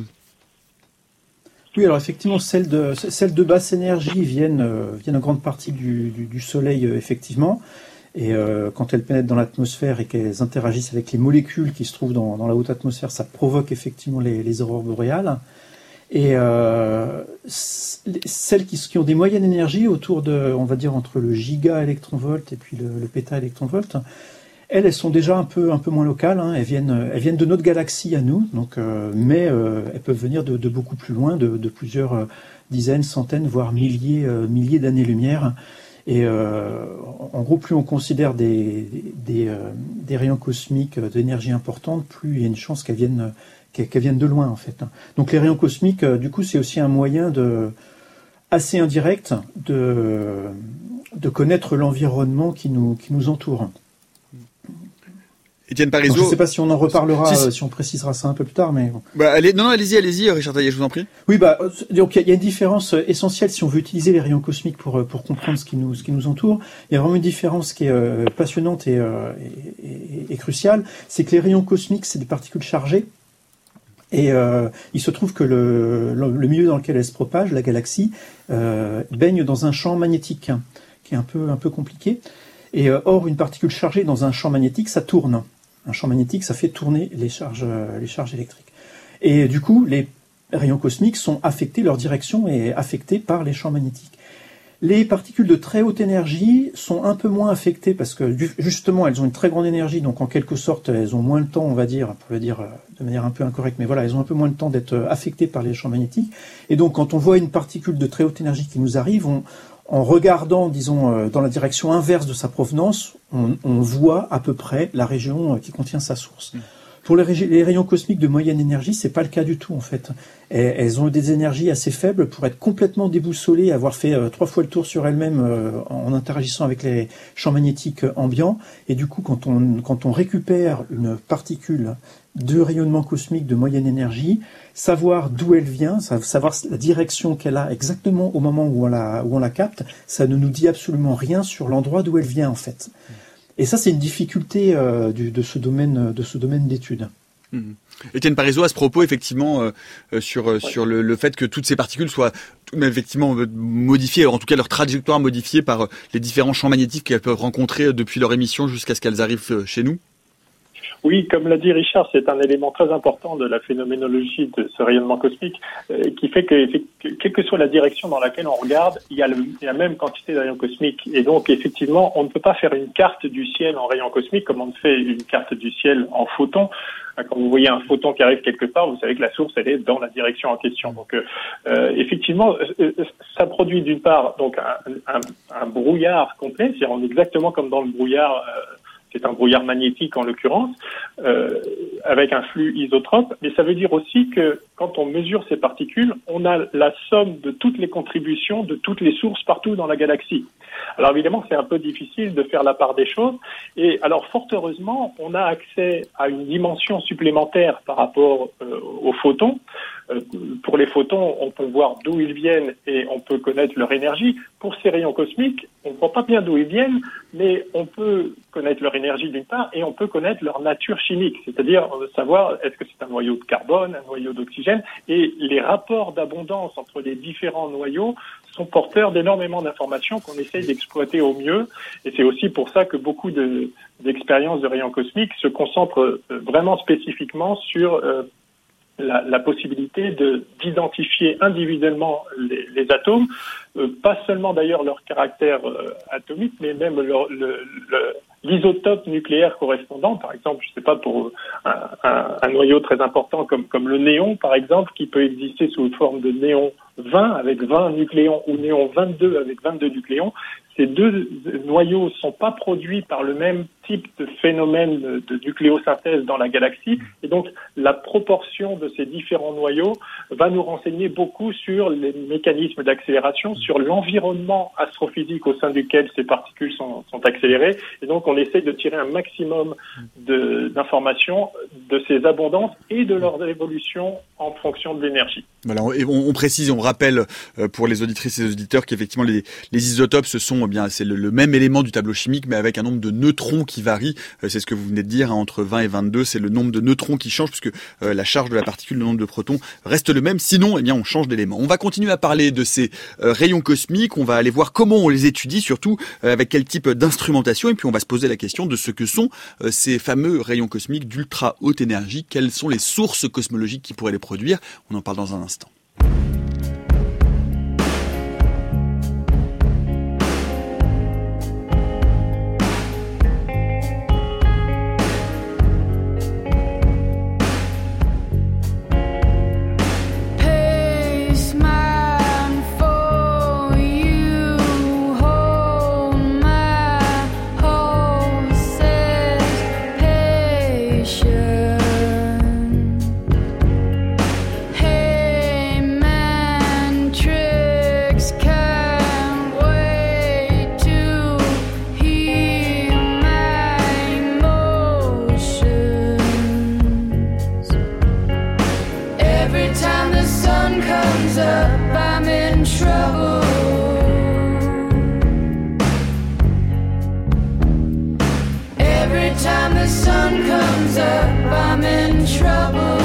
Oui, alors effectivement, celles de, celles de basse énergie viennent, euh, viennent en grande partie du, du, du Soleil, euh, effectivement. Et euh, quand elles pénètrent dans l'atmosphère et qu'elles interagissent avec les molécules qui se trouvent dans, dans la haute atmosphère, ça provoque effectivement les, les aurores boréales. Et euh, celles qui, qui ont des moyennes énergies autour de, on va dire, entre le giga-électronvolt et puis le, le péta-électronvolt, elles, elles sont déjà un peu, un peu moins locales. Hein. Elles viennent, elles viennent de notre galaxie à nous, donc, euh, mais euh, elles peuvent venir de, de beaucoup plus loin, de, de plusieurs euh, dizaines, centaines, voire milliers, euh, milliers d'années-lumière. Et euh, en gros, plus on considère des, des, euh, des rayons cosmiques d'énergie importante, plus il y a une chance qu'elles viennent qu'elles viennent de loin, en fait. Donc les rayons cosmiques, du coup, c'est aussi un moyen de, assez indirect de, de connaître l'environnement qui nous, qui nous entoure. Étienne Parizeau. Je ne sais pas si on en reparlera, si, si. Euh, si on précisera ça un peu plus tard, mais bon. Bah, allez, non, non, allez-y, allez-y, Richard Taillet, je vous en prie. Oui, bah, donc il y a une différence essentielle si on veut utiliser les rayons cosmiques pour pour comprendre ce qui nous ce qui nous entoure. Il y a vraiment une différence qui est euh, passionnante et, euh, et, et, et cruciale, c'est que les rayons cosmiques, c'est des particules chargées. Et euh, il se trouve que le, le, le milieu dans lequel elle se propage, la galaxie, euh, baigne dans un champ magnétique hein, qui est un peu un peu compliqué. Et euh, or, une particule chargée dans un champ magnétique, ça tourne. Un champ magnétique, ça fait tourner les charges, euh, les charges électriques. Et du coup, les rayons cosmiques sont affectés, leur direction est affectée par les champs magnétiques. Les particules de très haute énergie sont un peu moins affectées parce que justement, elles ont une très grande énergie, donc en quelque sorte, elles ont moins le temps, on va dire, pour le dire de manière un peu incorrecte, mais voilà, elles ont un peu moins le temps d'être affectées par les champs magnétiques. Et donc, quand on voit une particule de très haute énergie qui nous arrive, on en regardant, disons, dans la direction inverse de sa provenance, on, on voit à peu près la région qui contient sa source. Mmh. Pour les, ré- les rayons cosmiques de moyenne énergie, c'est pas le cas du tout, en fait. Et, elles ont des énergies assez faibles pour être complètement déboussolées, avoir fait euh, trois fois le tour sur elles-mêmes euh, en interagissant avec les champs magnétiques ambiants. Et du coup, quand on, quand on récupère une particule de rayonnement cosmique de moyenne énergie, savoir d'où elle vient, savoir la direction qu'elle a exactement au moment où on la, où on la capte, ça ne nous dit absolument rien sur l'endroit d'où elle vient en fait. Et ça, c'est une difficulté euh, du, de ce domaine, de ce domaine d'études. Mmh. Étienne Parizeau, à ce propos, effectivement, euh, sur ouais. sur le, le fait que toutes ces particules soient effectivement modifiées, en tout cas leur trajectoire modifiée par les différents champs magnétiques qu'elles peuvent rencontrer depuis leur émission jusqu'à ce qu'elles arrivent chez nous. Oui, comme l'a dit Richard, c'est un élément très important de la phénoménologie de ce rayonnement cosmique euh, qui fait que, que, quelle que soit la direction dans laquelle on regarde, il y a le, il y a la même quantité de rayons cosmiques. Et donc, effectivement, on ne peut pas faire une carte du ciel en rayons cosmiques comme on fait une carte du ciel en photons. Quand vous voyez un photon qui arrive quelque part, vous savez que la source, elle est dans la direction en question. Donc, euh, effectivement, euh, ça produit d'une part donc un, un, un brouillard complet, c'est-à-dire exactement comme dans le brouillard. Euh, C'est un brouillard magnétique en l'occurrence, euh, avec un flux isotrope. Mais ça veut dire aussi que quand on mesure ces particules, on a la somme de toutes les contributions de toutes les sources partout dans la galaxie. Alors évidemment, c'est un peu difficile de faire la part des choses. Et alors fort heureusement, on a accès à une dimension supplémentaire par rapport euh, aux photons. Euh, pour les photons, on peut voir d'où ils viennent et on peut connaître leur énergie. Pour ces rayons cosmiques, on ne voit pas bien d'où ils viennent, mais on peut connaître leur énergie d'une part et on peut connaître leur nature chimique, c'est-à-dire savoir est-ce que c'est un noyau de carbone, un noyau d'oxygène, et les rapports d'abondance entre les différents noyaux sont porteurs d'énormément d'informations qu'on essaye d'exploiter au mieux. Et c'est aussi pour ça que beaucoup de, d'expériences de rayons cosmiques se concentrent vraiment spécifiquement sur euh, La, la possibilité de, d'identifier individuellement les, les atomes, euh, pas seulement d'ailleurs leur caractère euh, atomique, mais même leur, le, le, l'isotope nucléaire correspondant. Par exemple, je ne sais pas, pour un, un, un noyau très important comme, comme le néon, par exemple, qui peut exister sous forme de néon vingt avec vingt nucléons ou néon vingt-deux avec vingt-deux nucléons. Ces deux noyaux ne sont pas produits par le même type de phénomène de nucléosynthèse dans la galaxie. Et donc, la proportion de ces différents noyaux va nous renseigner beaucoup sur les mécanismes d'accélération, sur l'environnement astrophysique au sein duquel ces particules sont, sont accélérées. Et donc, on essaie de tirer un maximum de, d'informations de ces abondances et de leur évolution en fonction de l'énergie. Voilà, on, on précise, on rappelle pour les auditrices et les auditeurs qu'effectivement les, les isotopes, ce sont eh bien c'est le, le même élément du tableau chimique, mais avec un nombre de neutrons qui varie. C'est ce que vous venez de dire, hein, entre vingt et vingt-deux, c'est le nombre de neutrons qui change, puisque euh, la charge de la particule, le nombre de protons reste le même. Sinon, eh bien, on change d'élément. On va continuer à parler de ces euh, rayons cosmiques. On va aller voir comment on les étudie, surtout euh, avec quel type d'instrumentation. Et puis, on va se poser la question de ce que sont euh, ces fameux rayons cosmiques d'ultra haute énergie. Quelles sont les sources cosmologiques qui pourraient les produire? On en parle dans un instant. Hey Every time the sun comes up, I'm in trouble.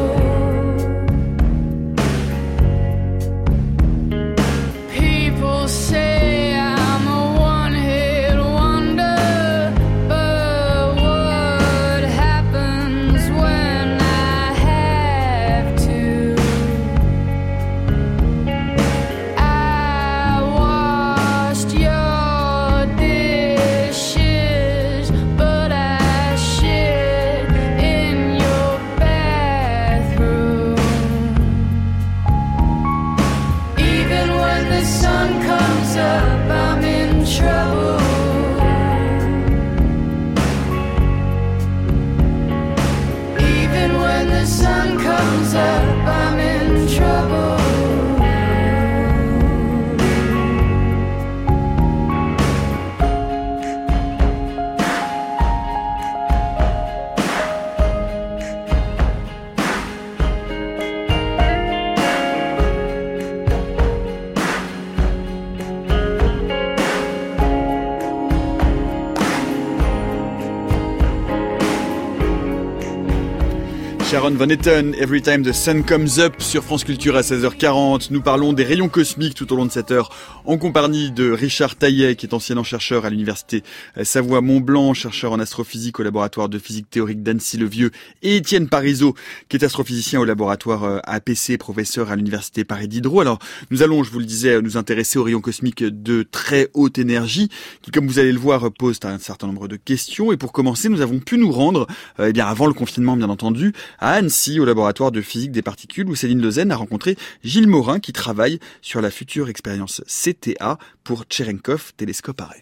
People say I'm a one-hit wonder, but what happens when I have to? I washed your dishes, but I shit in your bathroom. Even when the sun comes up, I'm in trouble. Even when the sun comes up, I'm in trouble. Sharon Van Etten, Every Time the Sun Comes Up sur France Culture à seize heures quarante. Nous parlons des rayons cosmiques tout au long de cette heure en compagnie de Richard Taillet, qui est enseignant chercheur à l'université Savoie-Mont-Blanc, chercheur en astrophysique au laboratoire de physique théorique d'Annecy-le-Vieux, et Étienne Parizeau, qui est astrophysicien au laboratoire A P C, professeur à l'université Paris Diderot. Alors, nous allons, je vous le disais, nous intéresser aux rayons cosmiques de très haute énergie, qui, comme vous allez le voir, posent un certain nombre de questions. Et pour commencer, nous avons pu nous rendre, euh, eh bien, avant le confinement, bien entendu, à Annecy, au laboratoire de physique des particules, où Céline Lezen a rencontré Gilles Morin, qui travaille sur la future expérience C T A pour Cherenkov Télescope Array.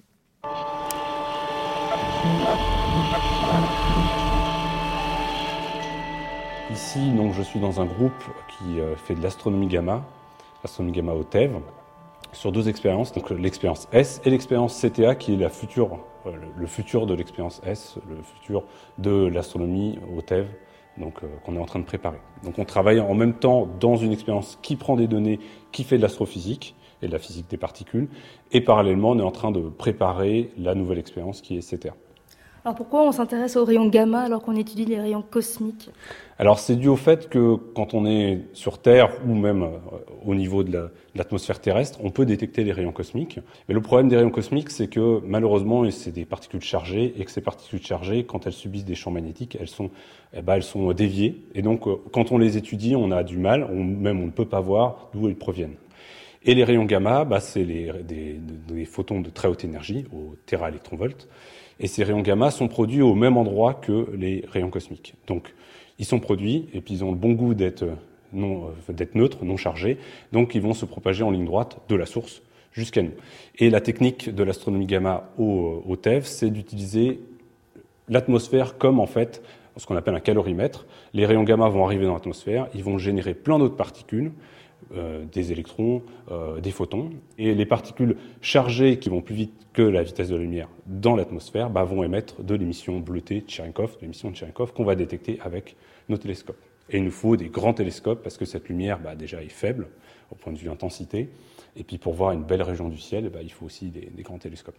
Ici, donc, je suis dans un groupe qui euh, fait de l'astronomie gamma, l'astronomie gamma au T E V, sur deux expériences, donc l'expérience S et l'expérience C T A, qui est la future, euh, le futur de l'expérience S, le futur de l'astronomie au T E V. Donc, euh, qu'on est en train de préparer. Donc on travaille en même temps dans une expérience qui prend des données, qui fait de l'astrophysique et de la physique des particules, et parallèlement on est en train de préparer la nouvelle expérience qui est C T A. Alors pourquoi on s'intéresse aux rayons gamma alors qu'on étudie les rayons cosmiques ? Alors c'est dû au fait que quand on est sur Terre ou même au niveau de, la, de l'atmosphère terrestre, on peut détecter les rayons cosmiques. Mais le problème des rayons cosmiques, c'est que malheureusement, c'est des particules chargées et que ces particules chargées, quand elles subissent des champs magnétiques, elles sont, eh ben, elles sont déviées. Et donc quand on les étudie, on a du mal, on, même on ne peut pas voir d'où elles proviennent. Et les rayons gamma, bah, c'est les, des, des photons de très haute énergie, au téraélectronvolts. Et ces rayons gamma sont produits au même endroit que les rayons cosmiques. Donc, ils sont produits et puis ils ont le bon goût d'être, non, d'être neutres, non chargés. Donc, ils vont se propager en ligne droite de la source jusqu'à nous. Et la technique de l'astronomie gamma au, au T E V, c'est d'utiliser l'atmosphère comme, en fait, ce qu'on appelle un calorimètre. Les rayons gamma vont arriver dans l'atmosphère, ils vont générer plein d'autres particules, Euh, des électrons, euh, des photons. Et les particules chargées qui vont plus vite que la vitesse de la lumière dans l'atmosphère bah, vont émettre de l'émission bleutée de Cherenkov, de l'émission de Cherenkov qu'on va détecter avec nos télescopes. Et il nous faut des grands télescopes parce que cette lumière bah, déjà est faible au point de vue intensité. Et puis pour voir une belle région du ciel, bah, il faut aussi des, des grands télescopes.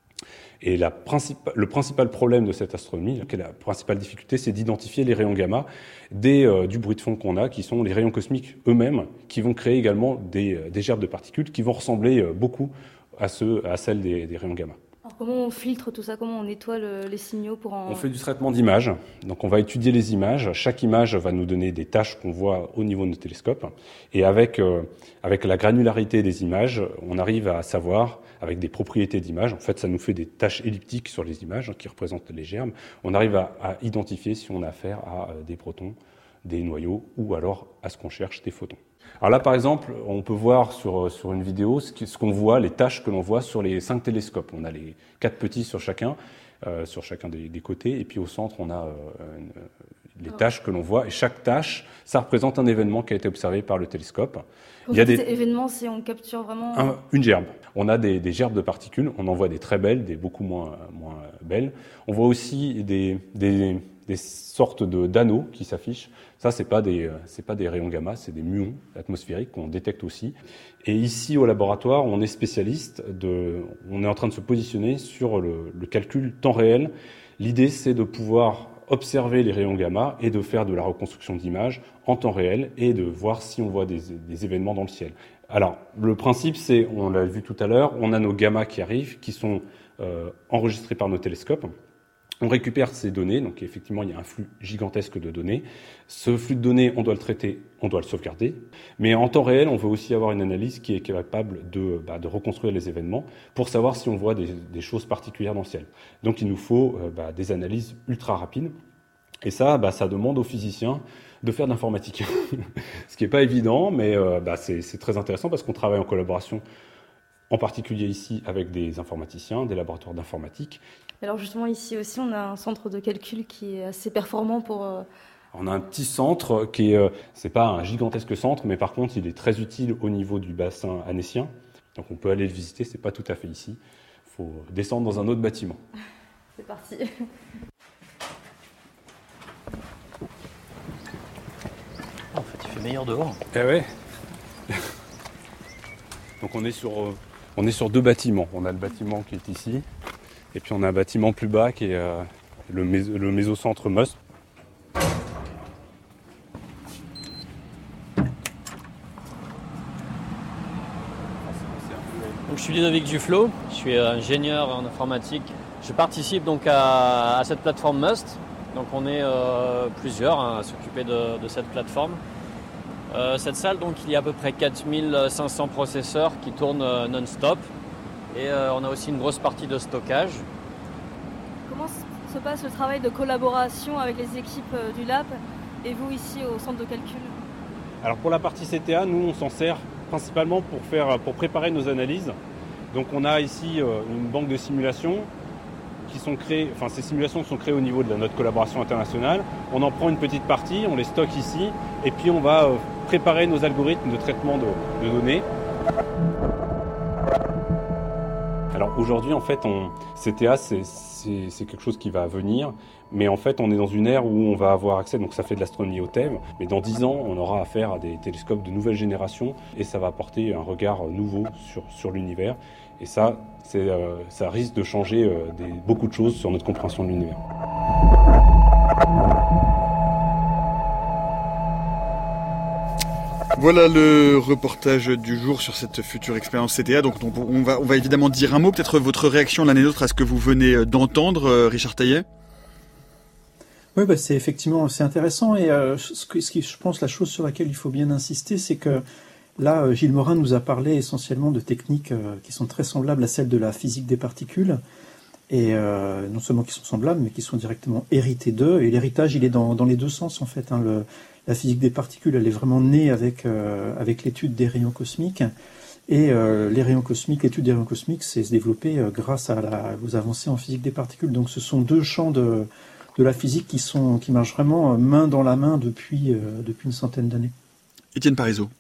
Et la princip- le principal problème de cette astronomie, la principale difficulté, c'est d'identifier les rayons gamma des, euh, du bruit de fond qu'on a, qui sont les rayons cosmiques eux-mêmes, qui vont créer également des, des gerbes de particules qui vont ressembler euh, beaucoup à, ceux, à celles des, des rayons gamma. Alors comment on filtre tout ça ? Comment on nettoie le, les signaux pour en... On fait du traitement d'images. Donc on va étudier les images. Chaque image va nous donner des tâches qu'on voit au niveau de nos télescopes. Et avec, euh, avec la granularité des images, on arrive à savoir, avec des propriétés d'image, en fait ça nous fait des taches elliptiques sur les images qui représentent les gerbes. On arrive à, à identifier si on a affaire à euh, des protons, des noyaux ou alors à ce qu'on cherche, des photons. Alors là, par exemple, on peut voir sur, sur une vidéo ce, qui, ce qu'on voit, les tâches que l'on voit sur les cinq télescopes. On a les quatre petits sur chacun, euh, sur chacun des, des côtés, et puis au centre, on a euh, une, les tâches que l'on voit. Et chaque tâche, ça représente un événement qui a été observé par le télescope. Quand il y a des événements, c'est on capture vraiment un, une gerbe. On a des, des gerbes de particules. On en voit des très belles, des beaucoup moins, moins belles. On voit aussi des, des des sortes de, d'anneaux qui s'affichent. Ça, c'est pas des, c'est pas des rayons gamma, c'est des muons atmosphériques qu'on détecte aussi. Et ici, au laboratoire, on est spécialiste de, on est en train de se positionner sur le, le calcul temps réel. L'idée, c'est de pouvoir observer les rayons gamma et de faire de la reconstruction d'images en temps réel et de voir si on voit des, des événements dans le ciel. Alors, le principe, c'est, on l'a vu tout à l'heure, on a nos gamma qui arrivent, qui sont euh, enregistrés par nos télescopes. On récupère ces données, donc effectivement il y a un flux gigantesque de données. Ce flux de données, on doit le traiter, on doit le sauvegarder. Mais en temps réel, on veut aussi avoir une analyse qui est capable de, bah, de reconstruire les événements pour savoir si on voit des, des choses particulières dans le ciel. Donc il nous faut euh, bah, des analyses ultra rapides. Et ça, bah, ça demande aux physiciens de faire de l'informatique. Ce qui n'est pas évident, mais euh, bah, c'est, c'est très intéressant parce qu'on travaille en collaboration, en particulier ici avec des informaticiens, des laboratoires d'informatique. Alors justement, ici aussi, on a un centre de calcul qui est assez performant pour... Euh... On a un petit centre qui est, euh, c'est pas un gigantesque centre, mais par contre, il est très utile au niveau du bassin annécien. Donc on peut aller le visiter, c'est pas tout à fait ici. Il faut descendre dans un autre bâtiment. C'est parti. En fait, il fait meilleur dehors. Eh ouais. Donc on est sur, euh, on est sur deux bâtiments. On a le bâtiment qui est ici. Et puis on a un bâtiment plus bas qui est euh, le, més- le mésocentre M U S T. Donc, je suis Ludovic Duflo, je suis ingénieur en informatique. Je participe donc à, à cette plateforme M U S T. Donc on est euh, plusieurs hein, à s'occuper de, de cette plateforme. Euh, cette salle, donc il y a à peu près quatre mille cinq cents processeurs qui tournent euh, non-stop. Et euh, on a aussi une grosse partie de stockage. Comment se passe le travail de collaboration avec les équipes du lab et vous ici au centre de calcul? Alors pour la partie C T A, nous on s'en sert principalement pour, faire, pour préparer nos analyses. Donc on a ici euh, une banque de simulations qui sont créées, enfin ces simulations sont créées au niveau de la, notre collaboration internationale. On en prend une petite partie, on les stocke ici et puis on va euh, préparer nos algorithmes de traitement de, de données. Alors aujourd'hui, en fait, on, C T A, c'est, c'est, c'est quelque chose qui va venir, mais en fait, on est dans une ère où on va avoir accès, donc ça fait de l'astronomie haute Ève, mais dans dix ans, on aura affaire à des télescopes de nouvelle génération, et ça va apporter un regard nouveau sur, sur l'univers, et ça, c'est, euh, ça risque de changer euh, des, beaucoup de choses sur notre compréhension de l'univers. Voilà le reportage du jour sur cette future expérience C T A. Donc on va, on va évidemment dire un mot, peut-être votre réaction l'un et l'autre à ce que vous venez d'entendre, Richard Taillet. Oui, bah c'est effectivement c'est intéressant et euh, ce, que, ce qui, je pense, la chose sur laquelle il faut bien insister, c'est que là, Gilles Morin nous a parlé essentiellement de techniques euh, qui sont très semblables à celles de la physique des particules. Et euh, non seulement qui sont semblables, mais qui sont directement hérités d'eux. Et l'héritage, il est dans, dans les deux sens, en fait. Hein. Le, la physique des particules, elle est vraiment née avec, euh, avec l'étude des rayons cosmiques. Et euh, les rayons cosmiques, l'étude des rayons cosmiques, s'est développée euh, grâce à la, aux avancées en physique des particules. Donc ce sont deux champs de, de la physique qui, sont, qui marchent vraiment main dans la main depuis, euh, depuis une centaine d'années. Étienne Parizeau.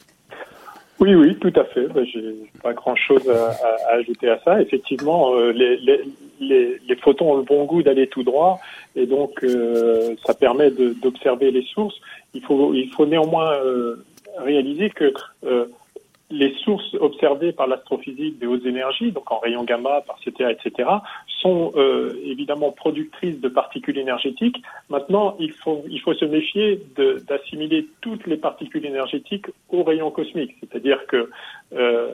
Oui, oui, tout à fait. Ben, j'ai pas grand-chose à, à, à ajouter à ça. Effectivement, euh, les, les, les, les photons ont le bon goût d'aller tout droit, et donc euh, ça permet de, d'observer les sources. Il faut, il faut néanmoins euh, réaliser que euh, les sources observées par l'astrophysique des hautes énergies, donc en rayons gamma, par C T A, et cetera, sont euh, évidemment productrices de particules énergétiques. Maintenant, il faut, il faut se méfier de, d'assimiler toutes les particules énergétiques aux rayons cosmiques. C'est-à-dire que euh,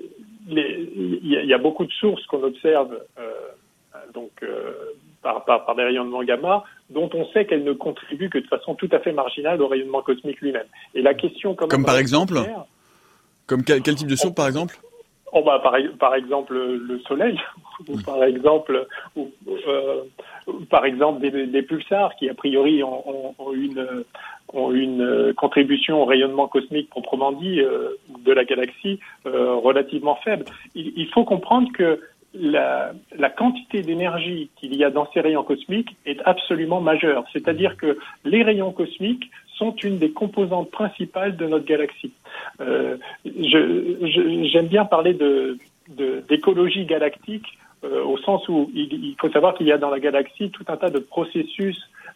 les, il y, y a beaucoup de sources qu'on observe euh, donc euh, par, par, par des rayonnements gamma, dont on sait qu'elles ne contribuent que de façon tout à fait marginale au rayonnement cosmique lui-même. Et la question, quand même, comme par exemple, comme quel, quel type de source, par exemple? Oh bah par, par exemple le Soleil, ou par exemple, ou, euh, par exemple des, des pulsars qui a priori ont, ont, ont, une, ont une contribution au rayonnement cosmique proprement dit euh, de la galaxie euh, relativement faible. Il, il faut comprendre que la, la quantité d'énergie qu'il y a dans ces rayons cosmiques est absolument majeure. C'est-à-dire que les rayons cosmiques sont une des composantes principales de notre galaxie. Euh, je, je, j'aime bien parler de, de, d'écologie galactique euh, au sens où il, il faut savoir qu'il y a dans la galaxie tout un tas de processus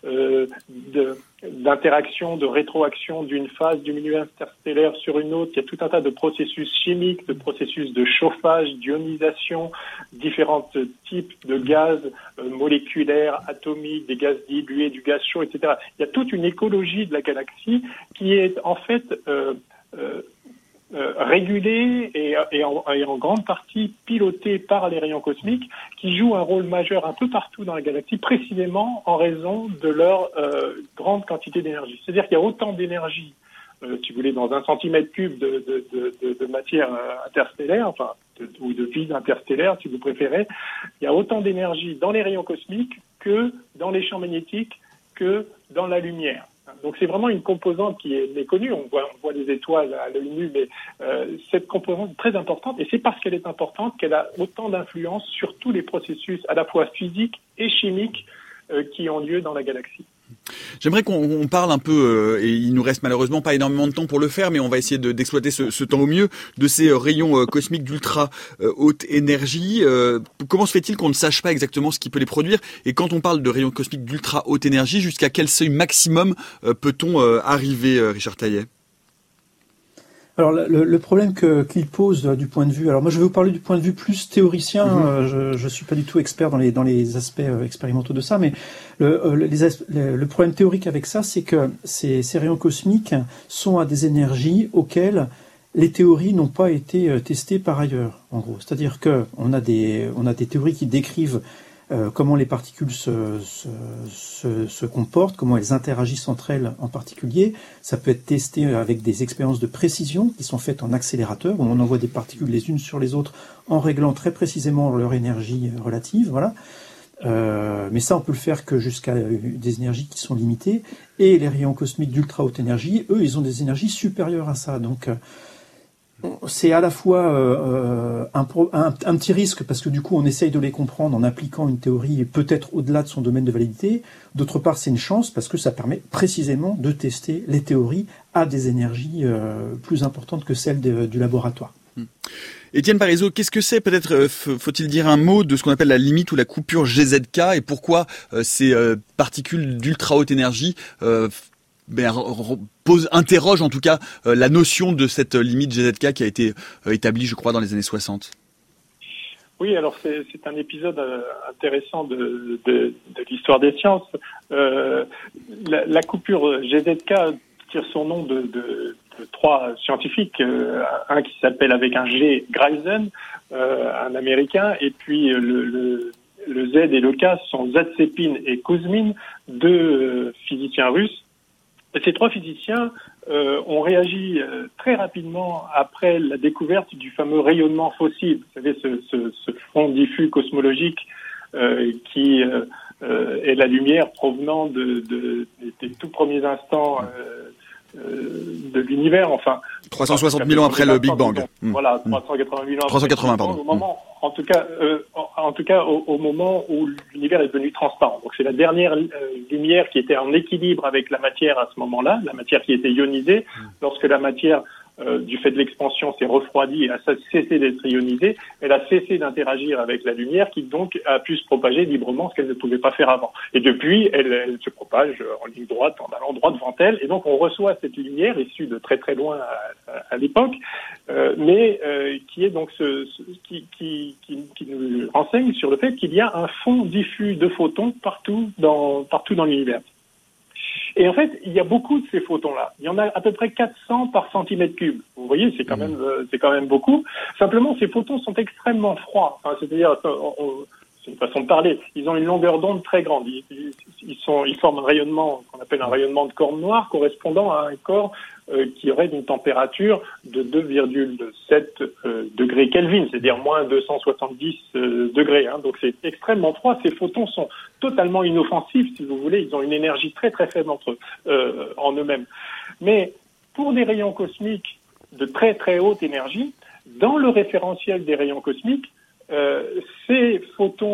euh, de, d'interaction, de rétroaction d'une phase du milieu interstellaire sur une autre. Il y a tout un tas de processus chimiques, de processus de chauffage, d'ionisation, différents types de gaz euh, moléculaires, atomiques, des gaz dilués, du gaz chaud, et cetera. Il y a toute une écologie de la galaxie qui est en fait euh, euh, Euh, régulée et, et, en, et en grande partie pilotée par les rayons cosmiques, qui jouent un rôle majeur un peu partout dans la galaxie, précisément en raison de leur euh, grande quantité d'énergie. C'est-à-dire qu'il y a autant d'énergie, euh, si vous voulez, dans un centimètre cube de, de, de, de, de matière interstellaire, enfin, de, ou de vide interstellaire, si vous préférez. Il y a autant d'énergie dans les rayons cosmiques que dans les champs magnétiques, que dans la lumière. Donc c'est vraiment une composante qui est méconnue. On voit, on voit les étoiles à l'œil nu, mais euh, cette composante est très importante, et c'est parce qu'elle est importante qu'elle a autant d'influence sur tous les processus à la fois physiques et chimiques euh, qui ont lieu dans la galaxie. J'aimerais qu'on on parle un peu, euh, et il nous reste malheureusement pas énormément de temps pour le faire, mais on va essayer de, d'exploiter ce, ce temps au mieux, de ces euh, rayons euh, cosmiques d'ultra euh, haute énergie. Euh, comment se fait-il qu'on ne sache pas exactement ce qui peut les produire? Et quand on parle de rayons cosmiques d'ultra haute énergie, jusqu'à quel seuil maximum euh, peut-on euh, arriver, euh, Richard Taillet? Alors le, le problème que, qu'il pose du point de vue, alors moi je vais vous parler du point de vue plus théoricien. Mmh. Euh, je, je suis pas du tout expert dans les dans les aspects euh, expérimentaux de ça, mais le, euh, les as, le, le problème théorique avec ça, c'est que ces, ces rayons cosmiques sont à des énergies auxquelles les théories n'ont pas été euh, testées par ailleurs. En gros, c'est-à-dire que on a des on a des théories qui décrivent Euh, comment les particules se, se, se, se comportent, comment elles interagissent entre elles en particulier. Ça peut être testé avec des expériences de précision qui sont faites en accélérateur, où on envoie des particules les unes sur les autres en réglant très précisément leur énergie relative. Voilà. Euh, mais ça, on peut le faire que jusqu'à des énergies qui sont limitées. Et les rayons cosmiques d'ultra haute énergie, eux, ils ont des énergies supérieures à ça. Donc, euh, c'est à la fois euh, un, un, un petit risque parce que du coup on essaye de les comprendre en appliquant une théorie peut-être au-delà de son domaine de validité. D'autre part, c'est une chance parce que ça permet précisément de tester les théories à des énergies euh, plus importantes que celles de, du laboratoire. Mmh. Étienne Parizeau, qu'est-ce que c'est, peut-être euh, faut-il dire un mot de ce qu'on appelle la limite ou la coupure G Z K, et pourquoi euh, ces euh, particules d'ultra haute énergie euh, ben, pose, interroge en tout cas euh, la notion de cette limite G Z K qui a été euh, établie, je crois, dans les années soixante. Oui, alors c'est, c'est un épisode euh, intéressant de, de, de l'histoire des sciences. Euh, la, la coupure G Z K tire son nom de, de, de trois scientifiques, euh, un qui s'appelle avec un G Greisen, euh, un Américain, et puis le, le, le Z et le K sont Zatsepin et Kouzmin, deux euh, physiciens russes. Et ces trois physiciens euh, ont réagi euh, très rapidement après la découverte du fameux rayonnement fossile. Vous savez, ce, ce, ce front diffus cosmologique euh, qui euh, euh, est la lumière provenant de, de, des tout premiers instants euh, euh, de l'univers. Enfin, trois cent soixante mille ans après le Big Bang. Mmh. Voilà, trois cent quatre-vingt mille ans. trois cent quatre-vingts, après, pardon. Au moment, en tout cas, euh, en, en tout cas, au, au moment où l'univers est devenu transparent. Donc, c'est la dernière euh, lumière qui était en équilibre avec la matière à ce moment-là, la matière qui était ionisée. Mmh. Lorsque la matière, euh, du fait de l'expansion, s'est refroidie et a cessé d'être ionisée, elle a cessé d'interagir avec la lumière, qui donc a pu se propager librement, ce qu'elle ne pouvait pas faire avant. Et depuis, elle, elle se propage en ligne droite, en allant droit devant elle. Et donc, on reçoit cette lumière issue de très très loin à, à, à l'époque, euh, mais euh, qui est donc ce, ce qui, qui, qui, qui nous renseigne sur le fait qu'il y a un fond diffus de photons partout dans partout dans l'univers. Et en fait, il y a beaucoup de ces photons-là. Il y en a à peu près quatre cents par centimètre cube. Vous voyez, c'est quand même, euh, c'est quand même beaucoup. Simplement, ces photons sont extrêmement froids. Enfin, c'est-à-dire, on, on, c'est une façon de parler. Ils ont une longueur d'onde très grande. Ils, ils, ils sont, ils forment un rayonnement qu'on appelle un rayonnement de corne noire, correspondant à un corps euh, qui aurait une température de deux virgule sept euh, degrés Kelvin, c'est-à-dire moins deux cent soixante-dix euh, degrés. Hein. Donc c'est extrêmement froid. Ces photons sont totalement inoffensifs, si vous voulez. Ils ont une énergie très très faible entre euh, en eux-mêmes. Mais pour des rayons cosmiques de très très haute énergie, dans le référentiel des rayons cosmiques, Euh, ces photons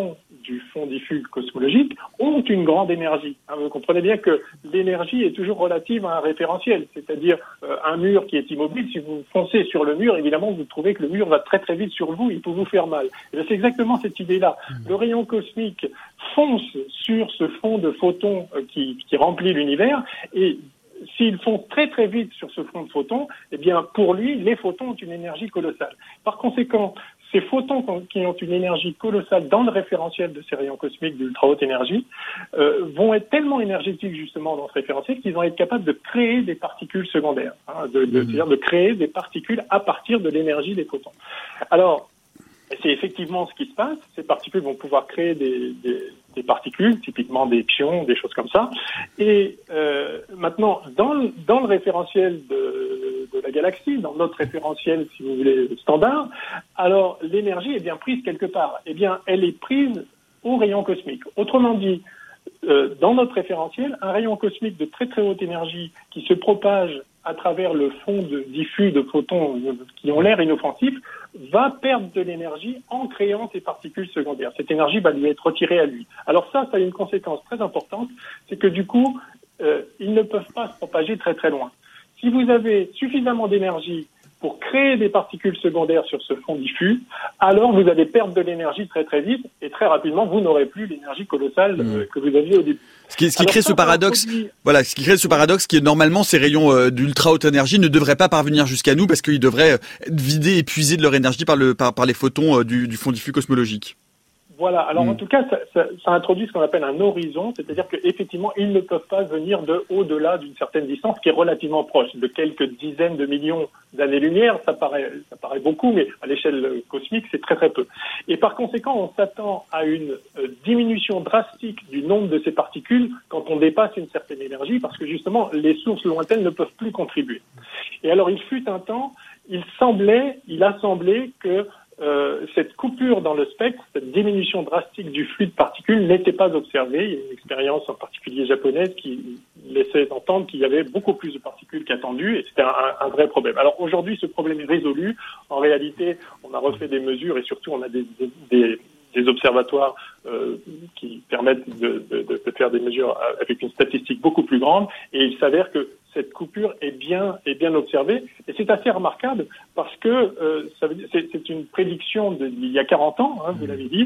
du fond diffus cosmologique ont une grande énergie. Hein, vous comprenez bien que l'énergie est toujours relative à un référentiel, c'est-à-dire euh, un mur qui est immobile, si vous foncez sur le mur, évidemment, vous trouvez que le mur va très très vite sur vous, il peut vous faire mal. Et c'est exactement cette idée-là. Le rayon cosmique fonce sur ce fond de photons euh, qui, qui remplit l'univers, et s'ils font très très vite sur ce front de photons, eh bien pour lui, les photons ont une énergie colossale. Par conséquent, ces photons qui ont une énergie colossale dans le référentiel de ces rayons cosmiques d'ultra haute énergie euh, vont être tellement énergétiques justement dans ce référentiel qu'ils vont être capables de créer des particules secondaires, hein, de, de, mmh. c'est-à-dire de créer des particules à partir de l'énergie des photons. Alors, c'est effectivement ce qui se passe. Ces particules vont pouvoir créer des, des, des particules, typiquement des pions, des choses comme ça. Et euh, maintenant, dans le, dans le référentiel de, de la galaxie, dans notre référentiel, si vous voulez, standard, alors l'énergie est bien prise quelque part. Eh bien, elle est prise au rayon cosmique. Autrement dit, euh, dans notre référentiel, un rayon cosmique de très très haute énergie qui se propage à travers le fond de, diffus de photons qui ont l'air inoffensifs, va perdre de l'énergie en créant ces particules secondaires. Cette énergie va lui être retirée à lui. Alors ça, ça a une conséquence très importante, c'est que du coup, euh, ils ne peuvent pas se propager très très loin. Si vous avez suffisamment d'énergie pour créer des particules secondaires sur ce fond diffus, alors vous allez perdre de l'énergie très très vite, et très rapidement, vous n'aurez plus l'énergie colossale euh, que vous aviez au début. Ce qui, ce qui alors, crée ça, ce paradoxe, produit... voilà, ce qui crée ce paradoxe qui est normalement ces rayons euh, d'ultra haute énergie ne devraient pas parvenir jusqu'à nous parce qu'ils devraient être vidés, épuisés de leur énergie par le par, par les photons euh, du, du fond diffus cosmologique. Voilà. Alors mmh. en tout cas, ça, ça, ça introduit ce qu'on appelle un horizon, c'est-à-dire qu'effectivement, ils ne peuvent pas venir de au-delà d'une certaine distance qui est relativement proche, de quelques dizaines de millions d'années-lumière. Ça paraît, ça paraît beaucoup, mais à l'échelle cosmique, c'est très très peu. Et par conséquent, on s'attend à une euh, diminution drastique du nombre de ces particules quand on dépasse une certaine énergie, parce que justement, les sources lointaines ne peuvent plus contribuer. Et alors, il fut un temps, il semblait, il a semblé que Euh, cette coupure dans le spectre, cette diminution drastique du flux de particules n'était pas observée. Il y a une expérience en particulier japonaise qui laissait entendre qu'il y avait beaucoup plus de particules qu'attendu, et c'était un, un vrai problème. Alors aujourd'hui, ce problème est résolu. En réalité, on a refait des mesures et surtout on a des, des, des, des observatoires euh, qui permettent de, de, de faire des mesures avec une statistique beaucoup plus grande, et il s'avère que cette coupure est bien, est bien observée. Et c'est assez remarquable parce que euh, ça veut dire, c'est, c'est une prédiction d'il y a quarante ans, hein, vous l'avez dit,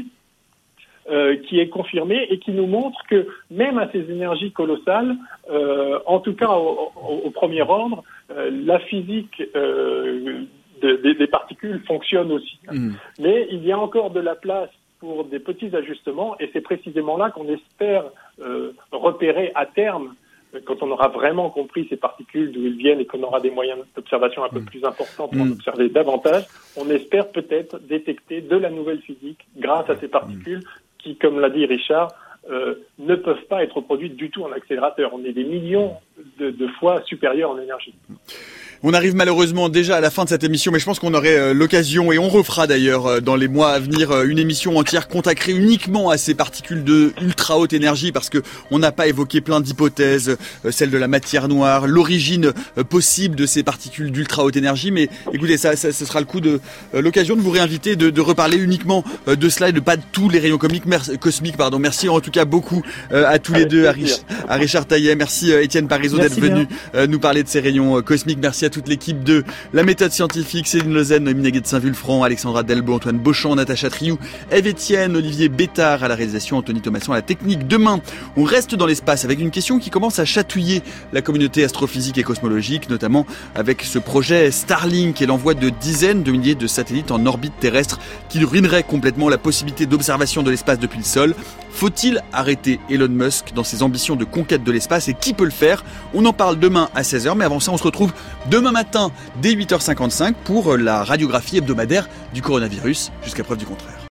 euh, qui est confirmée et qui nous montre que même à ces énergies colossales, euh, en tout cas au, au, au premier ordre, euh, la physique euh, de, de, des particules fonctionne aussi. Mmh. Mais il y a encore de la place pour des petits ajustements, et c'est précisément là qu'on espère euh, repérer à terme, quand on aura vraiment compris ces particules, d'où ils viennent, et qu'on aura des moyens d'observation un peu mmh. plus importants pour mmh. en observer davantage, on espère peut-être détecter de la nouvelle physique grâce à ces particules mmh. qui, comme l'a dit Richard, euh, ne peuvent pas être produites du tout en accélérateur. On est des millions de, de fois supérieurs en énergie. On arrive malheureusement déjà à la fin de cette émission, mais je pense qu'on aurait euh, l'occasion, et on refera d'ailleurs euh, dans les mois à venir euh, une émission entière consacrée uniquement à ces particules de ultra haute énergie, parce que on n'a pas évoqué plein d'hypothèses, euh, celle de la matière noire, l'origine euh, possible de ces particules d'ultra haute énergie. Mais écoutez, ça, ça, ce sera le coup de euh, l'occasion de vous réinviter, de, de reparler uniquement euh, de cela et de pas de tous les rayons cosmiques. Merci, cosmiques, pardon. Merci en tout cas beaucoup euh, à tous Avec les deux, à, Rich, à Richard Taillet. Merci euh, Étienne Parizeau d'être venu euh, nous parler de ces rayons euh, cosmiques. Merci à toute l'équipe de La Méthode Scientifique, Céline Lezen, Noémie de Saint-Vulfranc, Alexandra Delbo, Antoine Beauchamp, Natacha Triou, Ève Etienne, Olivier Bétard à la réalisation, Anthony Thomasson à la technique. Demain, on reste dans l'espace avec une question qui commence à chatouiller la communauté astrophysique et cosmologique, notamment avec ce projet Starlink et l'envoi de dizaines de milliers de satellites en orbite terrestre qui ruinerait complètement la possibilité d'observation de l'espace depuis le sol. Faut-il arrêter Elon Musk dans ses ambitions de conquête de l'espace, et qui peut le faire? On en parle demain à seize heures, mais avant ça, on se retrouve demain matin dès huit heures cinquante-cinq pour la radiographie hebdomadaire du coronavirus, jusqu'à preuve du contraire.